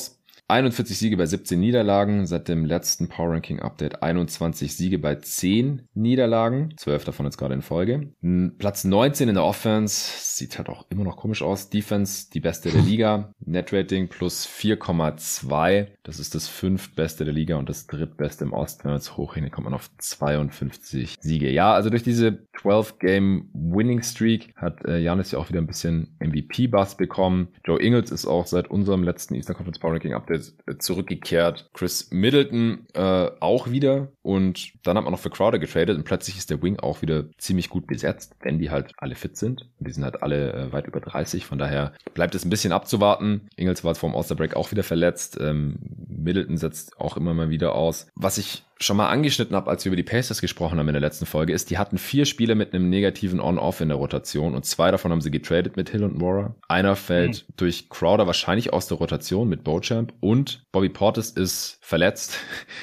B: einundvierzig Siege bei siebzehn Niederlagen, seit dem letzten Power Ranking Update einundzwanzig Siege bei zehn Niederlagen, zwölf davon jetzt gerade in Folge. Platz neunzehn in der Offense, sieht halt auch immer noch komisch aus. Defense, die beste der Liga, Net-Rating plus vier Komma zwei, das ist das fünftbeste der Liga und das drittbeste im Osten. Wenn man jetzt hochrechnet, kommt man auf zweiundfünfzig Siege. Ja, also durch diese zwölf Game Winning Streak hat Giannis äh, ja auch wieder ein bisschen M V P-Buzz bekommen. Joe Ingles ist auch seit unserem letzten Eastern Conference Power Ranking Update zurückgekehrt. Chris Middleton äh, auch wieder. Und dann hat man noch für Crowder getradet und plötzlich ist der Wing auch wieder ziemlich gut besetzt, wenn die halt alle fit sind. Und die sind halt alle äh, weit über dreißig. Von daher bleibt es ein bisschen abzuwarten. Ingles war vor dem All-Star Break auch wieder verletzt. Ähm, Middleton setzt auch immer mal wieder aus. Was ich schon mal angeschnitten habe, als wir über die Pacers gesprochen haben in der letzten Folge, ist, die hatten vier Spiele mit einem negativen On-Off in der Rotation und zwei davon haben sie getradet mit Hill und Mora. Einer fällt mhm. durch Crowder wahrscheinlich aus der Rotation mit Beauchamp und Bobby Portis ist verletzt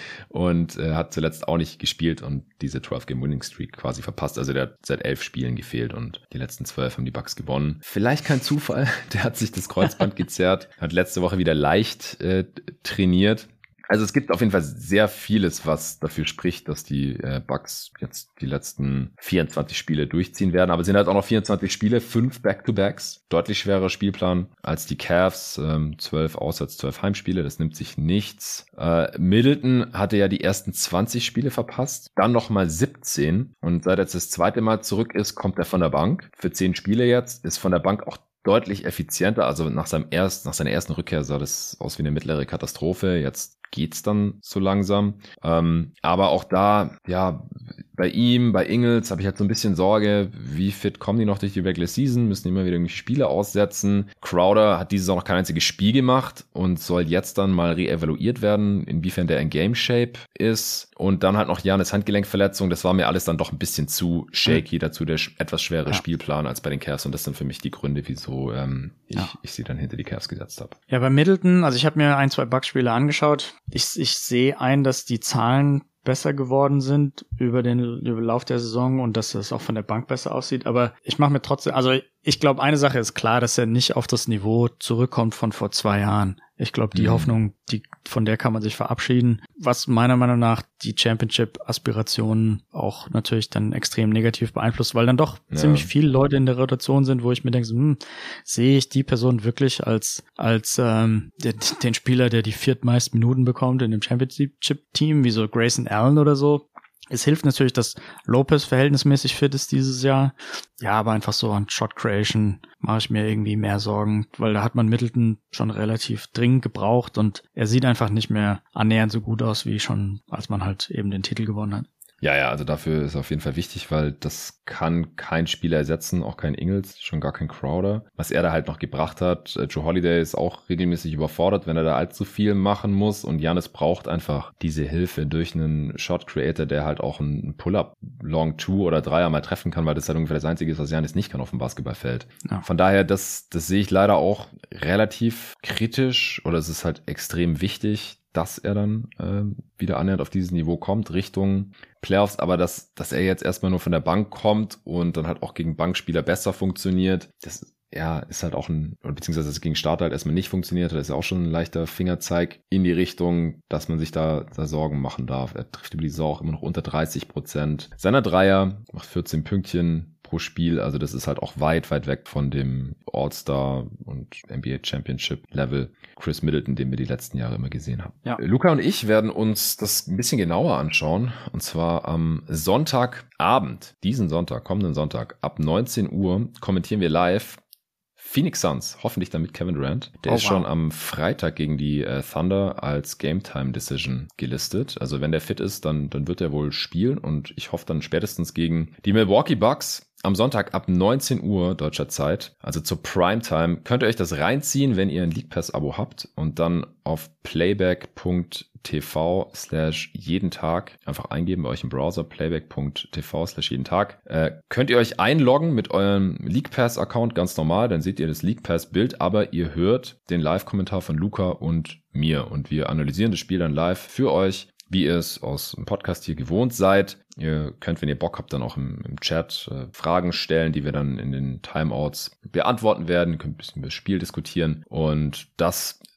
B: und äh, hat zuletzt auch nicht gespielt und diese zwölf Game Winning Streak quasi verpasst. Also der hat seit elf Spielen gefehlt und die letzten zwölf haben die Bucks gewonnen. Vielleicht kein Zufall, der hat sich das Kreuzband gezerrt, hat letzte Woche wieder leicht äh, trainiert. Also es gibt auf jeden Fall sehr vieles, was dafür spricht, dass die äh, Bucks jetzt die letzten vierundzwanzig Spiele durchziehen werden. Aber es sind halt auch noch vierundzwanzig Spiele, fünf Back-to-Backs. Deutlich schwerer Spielplan als die Cavs. Ähm, zwölf Auswärts, zwölf Heimspiele. Das nimmt sich nichts. Äh, Middleton hatte ja die ersten zwanzig Spiele verpasst. Dann nochmal siebzehn. Und seit er jetzt das zweite Mal zurück ist, kommt er von der Bank. Für zehn Spiele jetzt. Ist von der Bank auch deutlich effizienter. Also nach seinem erst, nach seiner ersten Rückkehr sah das aus wie eine mittlere Katastrophe. Jetzt geht's dann so langsam. Ähm, aber auch da, ja, bei ihm, bei Ingles habe ich halt so ein bisschen Sorge, wie fit kommen die noch durch die Regular Season, müssen immer wieder irgendwelche Spiele aussetzen. Crowder hat diese Saison noch kein einziges Spiel gemacht und soll jetzt dann mal reevaluiert werden, inwiefern der in Game Shape ist. Und dann halt noch Giannis Handgelenkverletzung, das war mir alles dann doch ein bisschen zu shaky, dazu der etwas schwere ja. Spielplan als bei den Cavs und das sind für mich die Gründe, wieso ähm, ich, ja. ich sie dann hinter die Cavs gesetzt habe.
C: Ja, bei Middleton, also ich habe mir ein, zwei Bucks-Spiele angeschaut. Ich, ich sehe ein, dass die Zahlen besser geworden sind über den über den Lauf der Saison und dass es auch von der Bank besser aussieht. Aber ich mache mir trotzdem, also ich glaube, eine Sache ist klar, dass er nicht auf das Niveau zurückkommt von vor zwei Jahren. Ich glaube, die mhm. Hoffnung, die von der kann man sich verabschieden. Was meiner Meinung nach die Championship-Aspirationen auch natürlich dann extrem negativ beeinflusst, weil dann doch ja. ziemlich viele Leute in der Rotation sind, wo ich mir denke, hm, sehe ich die Person wirklich als als ähm, den, den Spieler, der die viertmeisten Minuten bekommt in dem Championship-Team, wie so Grayson Allen oder so. Es hilft natürlich, dass Lopez verhältnismäßig fit ist dieses Jahr. Ja, aber einfach so an Shot Creation mache ich mir irgendwie mehr Sorgen, weil da hat man Middleton schon relativ dringend gebraucht und er sieht einfach nicht mehr annähernd so gut aus wie schon, als man halt eben den Titel gewonnen hat.
B: Ja, ja, also dafür ist auf jeden Fall wichtig, weil das kann kein Spieler ersetzen, auch kein Ingles, schon gar kein Crowder. Was er da halt noch gebracht hat, Joe Holiday ist auch regelmäßig überfordert, wenn er da allzu viel machen muss und Giannis braucht einfach diese Hilfe durch einen Shot Creator, der halt auch einen Pull-Up Long Two oder Dreier mal treffen kann, weil das halt ungefähr das Einzige ist, was Giannis nicht kann auf dem Basketballfeld. Ja. Von daher, das, das sehe ich leider auch relativ kritisch oder es ist halt extrem wichtig, dass er dann äh, wieder annähernd auf dieses Niveau kommt, Richtung Playoffs, aber dass, dass er jetzt erstmal nur von der Bank kommt und dann halt auch gegen Bankspieler besser funktioniert, das ja, ist halt auch ein, oder beziehungsweise dass es gegen Starter halt erstmal nicht funktioniert, das ist ja auch schon ein leichter Fingerzeig in die Richtung, dass man sich da, da Sorgen machen darf. Er trifft über die Saison auch immer noch unter dreißig Prozent seiner Dreier, macht vierzehn Pünktchen pro Spiel, also das ist halt auch weit, weit weg von dem All-Star und N B A Championship Level Chris Middleton, den wir die letzten Jahre immer gesehen haben. Ja. Luca und ich werden uns das ein bisschen genauer anschauen und zwar am Sonntagabend, diesen Sonntag, kommenden Sonntag, ab neunzehn Uhr kommentieren wir live Phoenix Suns, hoffentlich dann mit Kevin Durant. Der oh, ist wow. schon am Freitag gegen die äh, Thunder als Game-Time-Decision gelistet. Also wenn der fit ist, dann, dann wird er wohl spielen und ich hoffe dann spätestens gegen die Milwaukee Bucks am Sonntag ab neunzehn Uhr deutscher Zeit, also zur Primetime, könnt ihr euch das reinziehen, wenn ihr ein League Pass-Abo habt und dann auf playback.tv slash jeden Tag einfach eingeben bei euch im Browser, playback.tv slash jeden Tag. Äh, könnt ihr euch einloggen mit eurem League Pass-Account ganz normal, dann seht ihr das League Pass-Bild, aber ihr hört den Live-Kommentar von Luca und mir und wir analysieren das Spiel dann live für euch, wie ihr es aus dem Podcast hier gewohnt seid. Ihr könnt, wenn ihr Bock habt, dann auch im, im Chat äh, Fragen stellen, die wir dann in den Timeouts beantworten werden. Ihr könnt ein bisschen über das Spiel diskutieren. Und das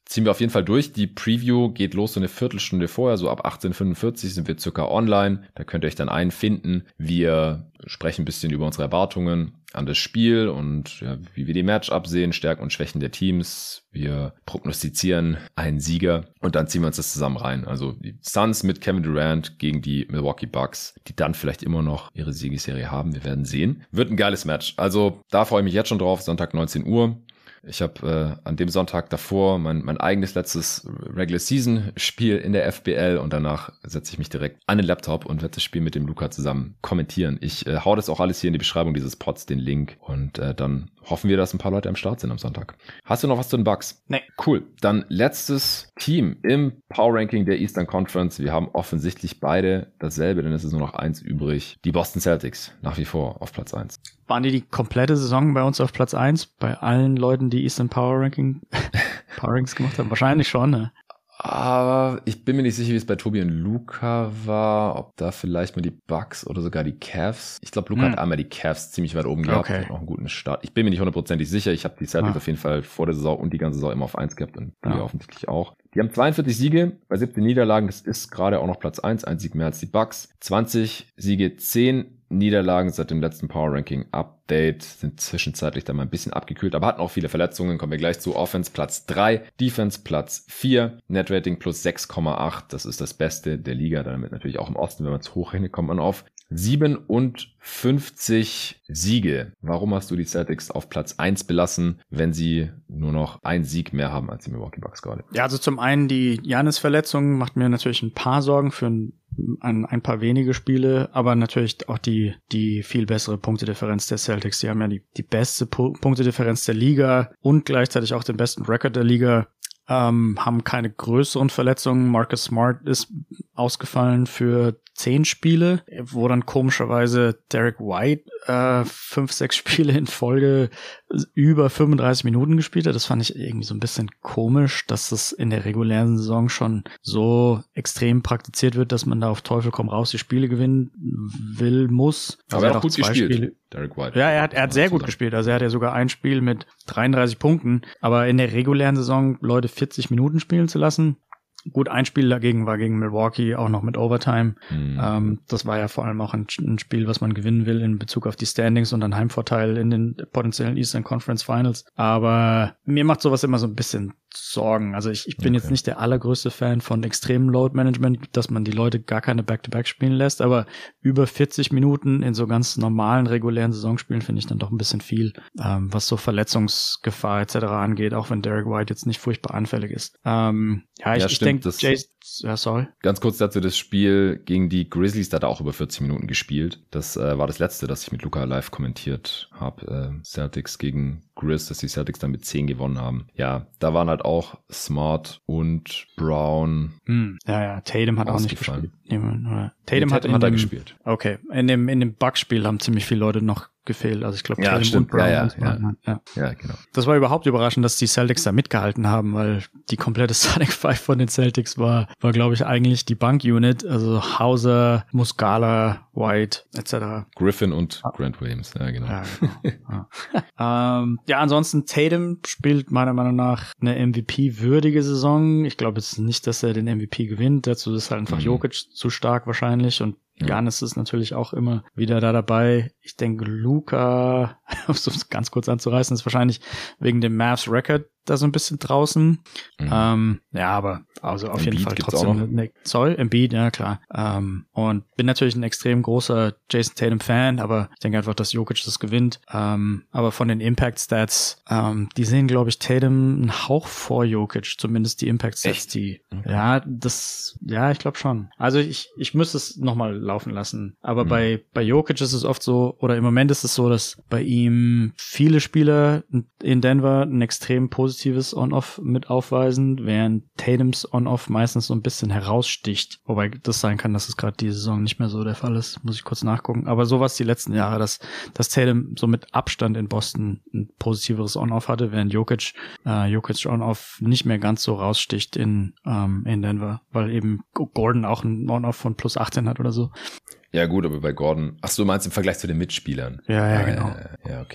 B: ziehen wir auf jeden Fall durch. Die Preview geht los so eine Viertelstunde vorher, so ab achtzehn Uhr fünfundvierzig sind wir circa online. Da könnt ihr euch dann einfinden. Wir sprechen ein bisschen über unsere Erwartungen an das Spiel und ja, wie wir die Matchup sehen, Stärken und Schwächen der Teams. Wir prognostizieren einen Sieger und dann ziehen wir uns das zusammen rein. Also die Suns mit Kevin Durant gegen die Milwaukee Bucks, die dann vielleicht immer noch ihre Siegesserie haben. Wir werden sehen. Wird ein geiles Match. Also da freue ich mich jetzt schon drauf. Sonntag neunzehn Uhr. Ich habe äh, an dem Sonntag davor mein, mein eigenes letztes Regular-Season-Spiel in der F B L und danach setze ich mich direkt an den Laptop und werde das Spiel mit dem Luca zusammen kommentieren. Ich äh, hau das auch alles hier in die Beschreibung dieses Pods, den Link, und äh, dann hoffen wir, dass ein paar Leute am Start sind am Sonntag. Hast du noch was zu den Bucks?
C: Nee.
B: Cool. Dann letztes Team im Power-Ranking der Eastern Conference. Wir haben offensichtlich beide dasselbe, denn es ist nur noch eins übrig. Die Boston Celtics nach wie vor auf Platz eins.
C: Waren die die komplette Saison bei uns auf Platz eins? Bei allen Leuten, die Eastern Power Ranking Power Rankings gemacht haben? Wahrscheinlich schon, ne?
B: Aber ich bin mir nicht sicher, wie es bei Tobi und Luca war, ob da vielleicht mal die Bucks oder sogar die Cavs. Ich glaube, Luca hm. hat einmal die Cavs ziemlich weit oben gehabt.
C: Okay.
B: Hat noch einen guten Start. Ich bin mir nicht hundertprozentig sicher. Ich habe die Celtics
C: ah.
B: auf jeden Fall vor der Saison und die ganze Saison immer auf eins gehabt und die
C: ja.
B: offensichtlich auch. Die haben zweiundvierzig Siege bei siebzehn Niederlagen. Das ist gerade auch noch Platz eins. Ein Sieg mehr als die Bucks. zwanzig Siege, zehn Niederlagen seit dem letzten Power Ranking Update, sind zwischenzeitlich dann mal ein bisschen abgekühlt, aber hatten auch viele Verletzungen, kommen wir gleich zu. Offense Platz drei, Defense Platz vier, Net Rating plus sechs Komma acht, das ist das Beste der Liga, damit natürlich auch im Osten, wenn man es hochrechnet, kommt man auf siebenundfünfzig Siege. Warum hast du die Celtics auf Platz eins belassen, wenn sie nur noch einen Sieg mehr haben als die Milwaukee Bucks gerade?
C: Ja, also zum einen die Giannis-Verletzung macht mir natürlich ein paar Sorgen für ein Ein, ein paar wenige Spiele, aber natürlich auch die die viel bessere Punktedifferenz der Celtics. Die haben ja die, die beste Pu- Punktedifferenz der Liga und gleichzeitig auch den besten Rekord der Liga, ähm, haben keine größeren Verletzungen. Marcus Smart ist ausgefallen für zehn Spiele, wo dann komischerweise Derek White äh, fünf, sechs Spiele in Folge über fünfunddreißig Minuten gespielt hat. Das fand ich irgendwie so ein bisschen komisch, dass das in der regulären Saison schon so extrem praktiziert wird, dass man da auf Teufel komm raus die Spiele gewinnen will, muss.
B: Aber er hat auch gut
C: zwei
B: gespielt,
C: Spiele.
B: Derek White.
C: Ja, er hat, er hat sehr gut gespielt. Also er hat ja sogar ein Spiel mit dreiunddreißig Punkten. Aber in der regulären Saison Leute vierzig Minuten spielen zu lassen, gut, ein Spiel dagegen war gegen Milwaukee, auch noch mit Overtime. Mhm. Ähm, das war ja vor allem auch ein, ein Spiel, was man gewinnen will in Bezug auf die Standings und einen Heimvorteil in den potenziellen Eastern Conference Finals. Aber mir macht sowas immer so ein bisschen Sorgen. Also ich, ich bin okay. jetzt nicht der allergrößte Fan von extremem Load Management, dass man die Leute gar keine Back-to-Back spielen lässt, aber über vierzig Minuten in so ganz normalen, regulären Saisonspielen finde ich dann doch ein bisschen viel, ähm, was so Verletzungsgefahr et cetera angeht, auch wenn Derek White jetzt nicht furchtbar anfällig ist. Ähm, ja, ich, ja, ich denke, Jason, ja, sorry.
B: Ganz kurz dazu, das Spiel gegen die Grizzlies, da hat er auch über vierzig Minuten gespielt. Das äh, war das letzte, das ich mit Luca live kommentiert habe. Äh, Celtics gegen Grizz, dass die Celtics dann mit zehn gewonnen haben. Ja, da waren halt auch Smart und Brown.
C: Hm, ja, ja, Tatum hat auch nicht gespielt. Tatum,
B: nee,
C: Tatum hat,
B: hat er
C: dem,
B: gespielt.
C: Okay, in dem in dem Bucks-Spiel haben ziemlich viele Leute noch gefehlt. Also ich glaube,
B: ja,
C: Tatum
B: stimmt.
C: und Brown.
B: Ja, ja,
C: ja.
B: Ja. ja, genau.
C: Das war überhaupt überraschend, dass die Celtics da mitgehalten haben, weil die komplette Starting Five von den Celtics war, war glaube ich, eigentlich die Bank-Unit. Also Hauser, Muscala, White, et cetera.
B: Griffin und ah. Grant Williams, ja, genau.
C: Ja, genau. ja. ähm, ja, ansonsten Tatum spielt meiner Meinung nach eine M V P-würdige Saison. Ich glaube jetzt nicht, dass er den M V P gewinnt. Dazu ist halt einfach mhm. Jokic zu stark wahrscheinlich und Giannis ist natürlich auch immer wieder da dabei. Ich denke, Luka, um es ganz kurz anzureißen, ist wahrscheinlich wegen dem Mavs Record da so ein bisschen draußen. Mhm. Ähm, ja, aber also auf
B: Embiid
C: jeden Fall trotzdem ne, Zoll, Embiid, ja klar. Ähm, und bin natürlich ein extrem großer Jason Tatum Fan, aber ich denke einfach, dass Jokic das gewinnt. Ähm, aber von den Impact Stats, ähm, die sehen, glaube ich, Tatum einen Hauch vor Jokic, zumindest die Impact Stats,
B: Echt?
C: die,
B: okay.
C: ja, das, ja, ich glaube schon. Also ich, ich müsste es nochmal laufen lassen. Aber mhm. bei, bei Jokic ist es oft so, oder im Moment ist es so, dass bei ihm viele Spieler in Denver ein extrem positives On-Off mit aufweisen, während Tatums On-Off meistens so ein bisschen heraussticht. Wobei das sein kann, dass es gerade diese Saison nicht mehr so der Fall ist. Muss ich kurz nachgucken. Aber so war es die letzten Jahre, dass, dass Tatum so mit Abstand in Boston ein positiveres On-Off hatte, während Jokic, äh, Jokic On-Off nicht mehr ganz so raussticht in, ähm, in Denver, weil eben Gordon auch ein On-Off von plus achtzehn hat oder so.
B: Ja gut, aber bei Gordon, ach so, du meinst im Vergleich zu den Mitspielern?
C: Ja, ja,
B: ah,
C: genau.
B: Ja, ja, okay.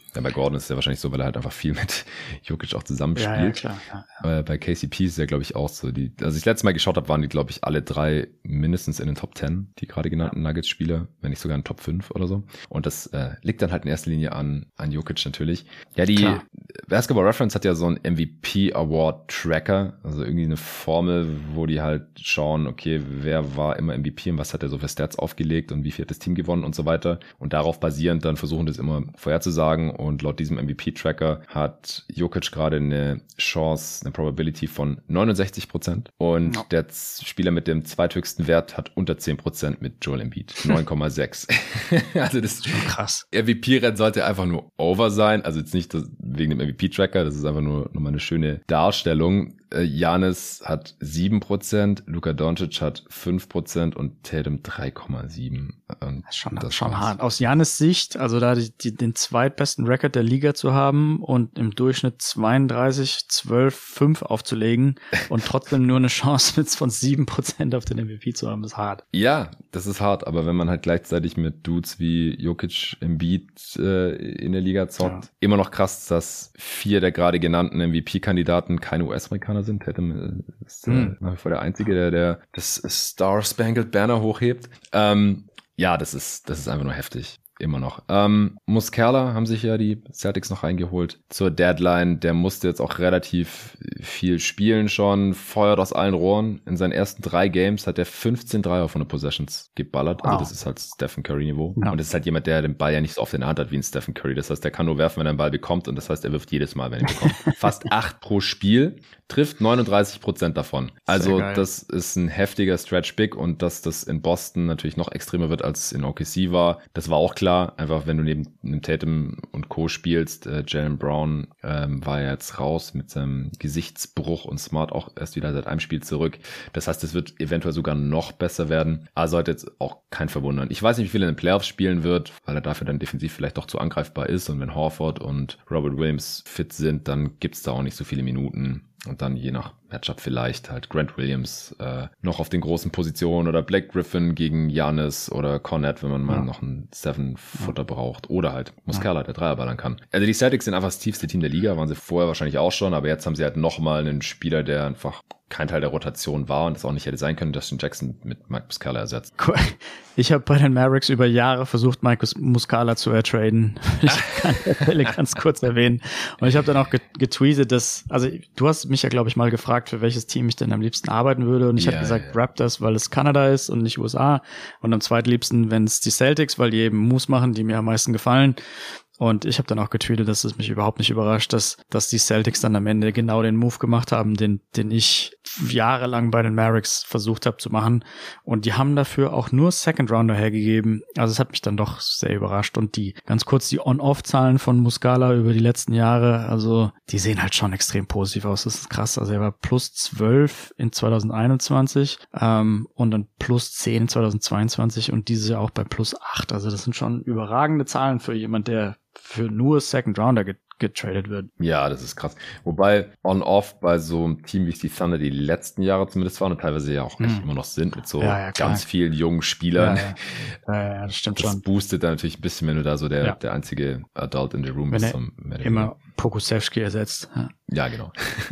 B: Ja, bei Gordon ist es ja wahrscheinlich so, weil er halt einfach viel mit Jokic auch zusammenspielt. Ja, ja, klar. Ja, ja. Äh, bei K C P ist es ja, glaube ich, auch so. Die, als ich das letzte Mal geschaut habe, waren die, glaube ich, alle drei mindestens in den Top zehn, die gerade genannten Nuggets-Spieler, wenn nicht sogar in Top fünf oder so. Und das äh, liegt dann halt in erster Linie an, an Jokic natürlich. Ja, die klar. Basketball Reference hat ja so einen M V P-Award-Tracker, also irgendwie eine Formel, wo die halt schauen, okay, wer war immer M V P und was hat er so für Stats aufgelegt und wie viel hat das Team gewonnen und so weiter. Und darauf basierend dann versuchen das immer vorherzusagen. Und laut diesem M V P-Tracker hat Jokic gerade eine Chance, eine Probability von neunundsechzig Prozent. Und no. der Spieler mit dem zweithöchsten Wert hat unter zehn Prozent mit Joel Embiid. neun Komma sechs. Also das ist krass. M V P-Rennen sollte einfach nur over sein. Also jetzt nicht das, wegen dem M V P-Tracker. Das ist einfach nur nochmal eine schöne Darstellung. Giannis hat sieben Prozent, Luka Doncic hat fünf Prozent und Tatum drei Komma sieben.
C: Das ist schon, das schon hart. Aus Giannis Sicht, also da die, die, den zweitbesten Record der Liga zu haben und im Durchschnitt zweiunddreißig, zwölf, fünf aufzulegen und trotzdem nur eine Chance mit von sieben Prozent auf den M V P zu haben, ist hart.
B: Ja, das ist hart, aber wenn man halt gleichzeitig mit Dudes wie Jokic, Embiid äh, in der Liga zockt, ja. immer noch krass, dass vier der gerade genannten M V P-Kandidaten keine U S-Amerikaner sind. Tatum ist hm. nach wie vor der Einzige, der, der das Star Spangled Banner hochhebt. Ähm, ja, das ist, das ist einfach nur heftig. Immer noch. Ähm, Muscala haben sich ja die Celtics noch reingeholt zur Deadline. Der musste jetzt auch relativ viel spielen schon. Feuert aus allen Rohren. In seinen ersten drei Games hat er fünfzehn Dreier von den Possessions geballert. Also wow. das ist halt Stephen Curry Niveau. Ja. Und das ist halt jemand, der den Ball ja nicht so oft in der Hand hat wie ein Stephen Curry. Das heißt, der kann nur werfen, wenn er den Ball bekommt. Und das heißt, er wirft jedes Mal, wenn er ihn bekommt. Fast acht pro Spiel. Trifft neununddreißig Prozent davon. Also das ist ein heftiger Stretch Big. Und dass das in Boston natürlich noch extremer wird, als in O K C war, das war auch klar. Einfach, wenn du neben einem Tatum und Co. spielst, äh, Jaylen Brown ähm, war ja jetzt raus mit seinem Gesichtsbruch und Smart auch erst wieder seit einem Spiel zurück. Das heißt, es wird eventuell sogar noch besser werden. Aber sollte jetzt auch kein verwundern. Ich weiß nicht, wie viel er in den Playoffs spielen wird, weil er dafür dann defensiv vielleicht doch zu angreifbar ist. Und wenn Horford und Robert Williams fit sind, dann gibt's da auch nicht so viele Minuten. Und dann je nach Matchup vielleicht halt Grant Williams äh, noch auf den großen Positionen oder Blake Griffin gegen Giannis oder Cornet, wenn man mal ja. noch einen Seven-Footer ja. braucht. Oder halt Muscala, ja. der Dreier ballern kann. Also die Celtics sind einfach das tiefste Team der Liga, waren sie vorher wahrscheinlich auch schon, aber jetzt haben sie halt nochmal einen Spieler, der einfach kein Teil der Rotation war und das auch nicht hätte sein können, Justin Jackson mit Mike Muscala ersetzt.
C: Cool. Ich habe bei den Mavericks über Jahre versucht, Mike Muscala zu ertraden. Ich kann der Stelle ganz kurz erwähnen. Und ich habe dann auch getweetet, dass, also du hast mich ja, glaube ich, mal gefragt, für welches Team ich denn am liebsten arbeiten würde. Und ich ja, habe gesagt, ja. Raptors, weil es Kanada ist und nicht U S A. Und am zweitliebsten, wenn es die Celtics, weil die eben Moves machen, die mir am meisten gefallen. Und ich habe dann auch getweetet, dass es mich überhaupt nicht überrascht, dass dass die Celtics dann am Ende genau den Move gemacht haben, den den ich jahrelang bei den Mavericks versucht habe zu machen. Und die haben dafür auch nur Second Rounder hergegeben. Also es hat mich dann doch sehr überrascht. Und die ganz kurz die On-Off-Zahlen von Muscala über die letzten Jahre, also die sehen halt schon extrem positiv aus. Das ist krass. Also er war plus zwölf in zwanzig einundzwanzig ähm, und dann plus zehn in zwanzig zweiundzwanzig und dieses Jahr auch bei plus acht. Also das sind schon überragende Zahlen für jemand, der für nur Second Rounder get- getradet wird.
B: Ja, das ist krass. Wobei On-Off bei so einem Team wie die Thunder die letzten Jahre zumindest waren und teilweise ja auch echt hm. immer noch sind mit so ja, ja, ganz vielen jungen Spielern.
C: Ja, ja. ja, das stimmt
B: das
C: schon.
B: Das boostet dann natürlich ein bisschen, wenn du da so der, ja. der einzige Adult in the Room
C: wenn
B: bist.
C: Zum immer Pokusevski ersetzt.
B: Ja, ja genau.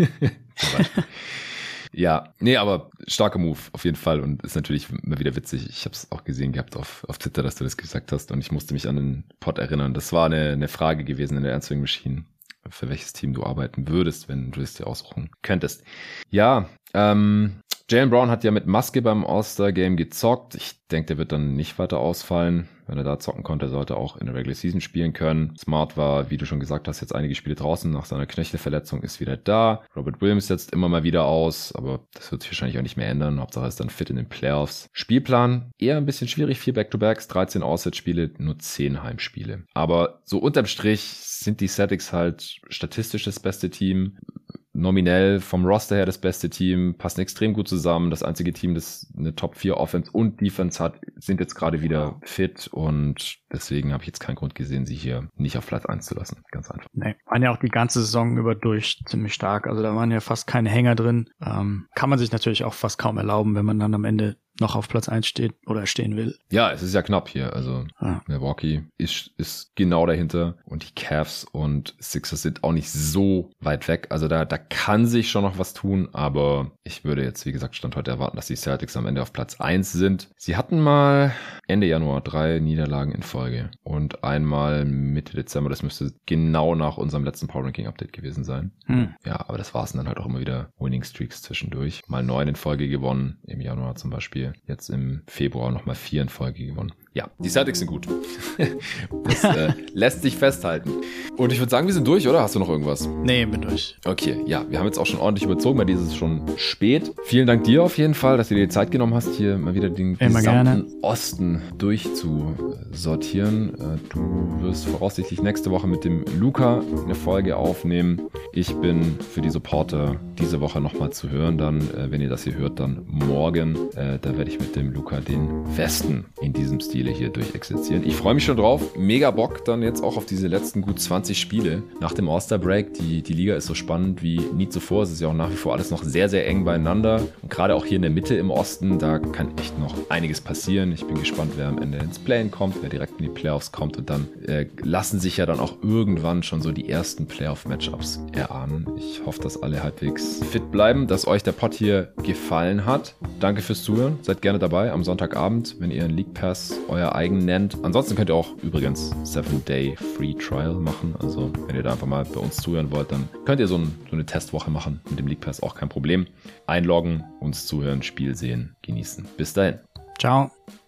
B: Ja, nee, aber starker Move auf jeden Fall und ist natürlich immer wieder witzig. Ich habe es auch gesehen gehabt auf, auf Twitter, dass du das gesagt hast und ich musste mich an den Pod erinnern. Das war eine, eine Frage gewesen in der Answering Machine, für welches Team du arbeiten würdest, wenn du es dir aussuchen könntest. Ja, ähm, Jaylen Brown hat ja mit Maske beim All-Star-Game gezockt. Ich denke, der wird dann nicht weiter ausfallen. Wenn er da zocken konnte, sollte er auch in der Regular Season spielen können. Smart war, wie du schon gesagt hast, jetzt einige Spiele draußen. Nach seiner Knöchelverletzung ist wieder da. Robert Williams setzt immer mal wieder aus, aber das wird sich wahrscheinlich auch nicht mehr ändern. Hauptsache er ist dann fit in den Playoffs. Spielplan eher ein bisschen schwierig. Vier Back-to-Backs, dreizehn Auswärtsspiele, nur zehn Heimspiele. Aber so unterm Strich sind die Celtics halt statistisch das beste Team. Nominell vom Roster her das beste Team, passen extrem gut zusammen. Das einzige Team, das eine Top vier Offense und Defense hat, sind jetzt gerade wieder fit und deswegen habe ich jetzt keinen Grund gesehen, sie hier nicht auf Platz eins zu lassen. Ganz einfach.
C: Nee, waren ja auch die ganze Saison über durch ziemlich stark. Also da waren ja fast keine Hänger drin. Ähm, kann man sich natürlich auch fast kaum erlauben, wenn man dann am Ende noch auf Platz eins steht oder stehen will.
B: Ja, es ist ja knapp hier. Also
C: ah.
B: Milwaukee ist, ist genau dahinter und die Cavs und Sixers sind auch nicht so weit weg. Also da, da kann sich schon noch was tun, aber ich würde jetzt, wie gesagt, Stand heute erwarten, dass die Celtics am Ende auf Platz eins sind. Sie hatten mal Ende Januar drei Niederlagen in Folge und einmal Mitte Dezember, das müsste genau nach unserem letzten Power Ranking Update gewesen sein.
C: Hm.
B: Ja, aber das war es dann halt auch immer wieder Winning Streaks zwischendurch. Mal neun in Folge gewonnen, im Januar zum Beispiel. Jetzt im Februar nochmal vier in Folge gewonnen. Ja, die Celtics sind gut. Das äh, lässt sich festhalten. Und ich würde sagen, wir sind durch, oder? Hast du noch irgendwas?
C: Nee, bin durch.
B: Okay, ja, wir haben jetzt auch schon ordentlich überzogen, weil dieses ist schon spät. Vielen Dank dir auf jeden Fall, dass du dir die Zeit genommen hast, hier mal wieder den
C: Immer
B: gesamten
C: gerne.
B: Osten durchzusortieren. Du wirst voraussichtlich nächste Woche mit dem Luca eine Folge aufnehmen. Ich bin für die Supporter diese Woche nochmal zu hören. Dann, wenn ihr das hier hört, dann morgen. Da werde ich mit dem Luca den Westen in diesem Stil hier durchexerzieren. Ich freue mich schon drauf. Mega Bock dann jetzt auch auf diese letzten gut zwanzig Spiele nach dem All-Star-Break. Die, die Liga ist so spannend wie nie zuvor. Es ist ja auch nach wie vor alles noch sehr, sehr eng beieinander. Und gerade auch hier in der Mitte im Osten, da kann echt noch einiges passieren. Ich bin gespannt, wer am Ende ins Play-In kommt, wer direkt in die Playoffs kommt. Und dann äh, lassen sich ja dann auch irgendwann schon so die ersten Playoff-Matchups erahnen. Ich hoffe, dass alle halbwegs fit bleiben, dass euch der Pod hier gefallen hat. Danke fürs Zuhören. Seid gerne dabei am Sonntagabend, wenn ihr einen League Pass euer eigen nennt. Ansonsten könnt ihr auch übrigens seven day Free Trial machen. Also wenn ihr da einfach mal bei uns zuhören wollt, dann könnt ihr so, ein, so eine Testwoche machen mit dem League Pass, auch kein Problem. Einloggen, uns zuhören, Spiel sehen, genießen. Bis dahin.
C: Ciao.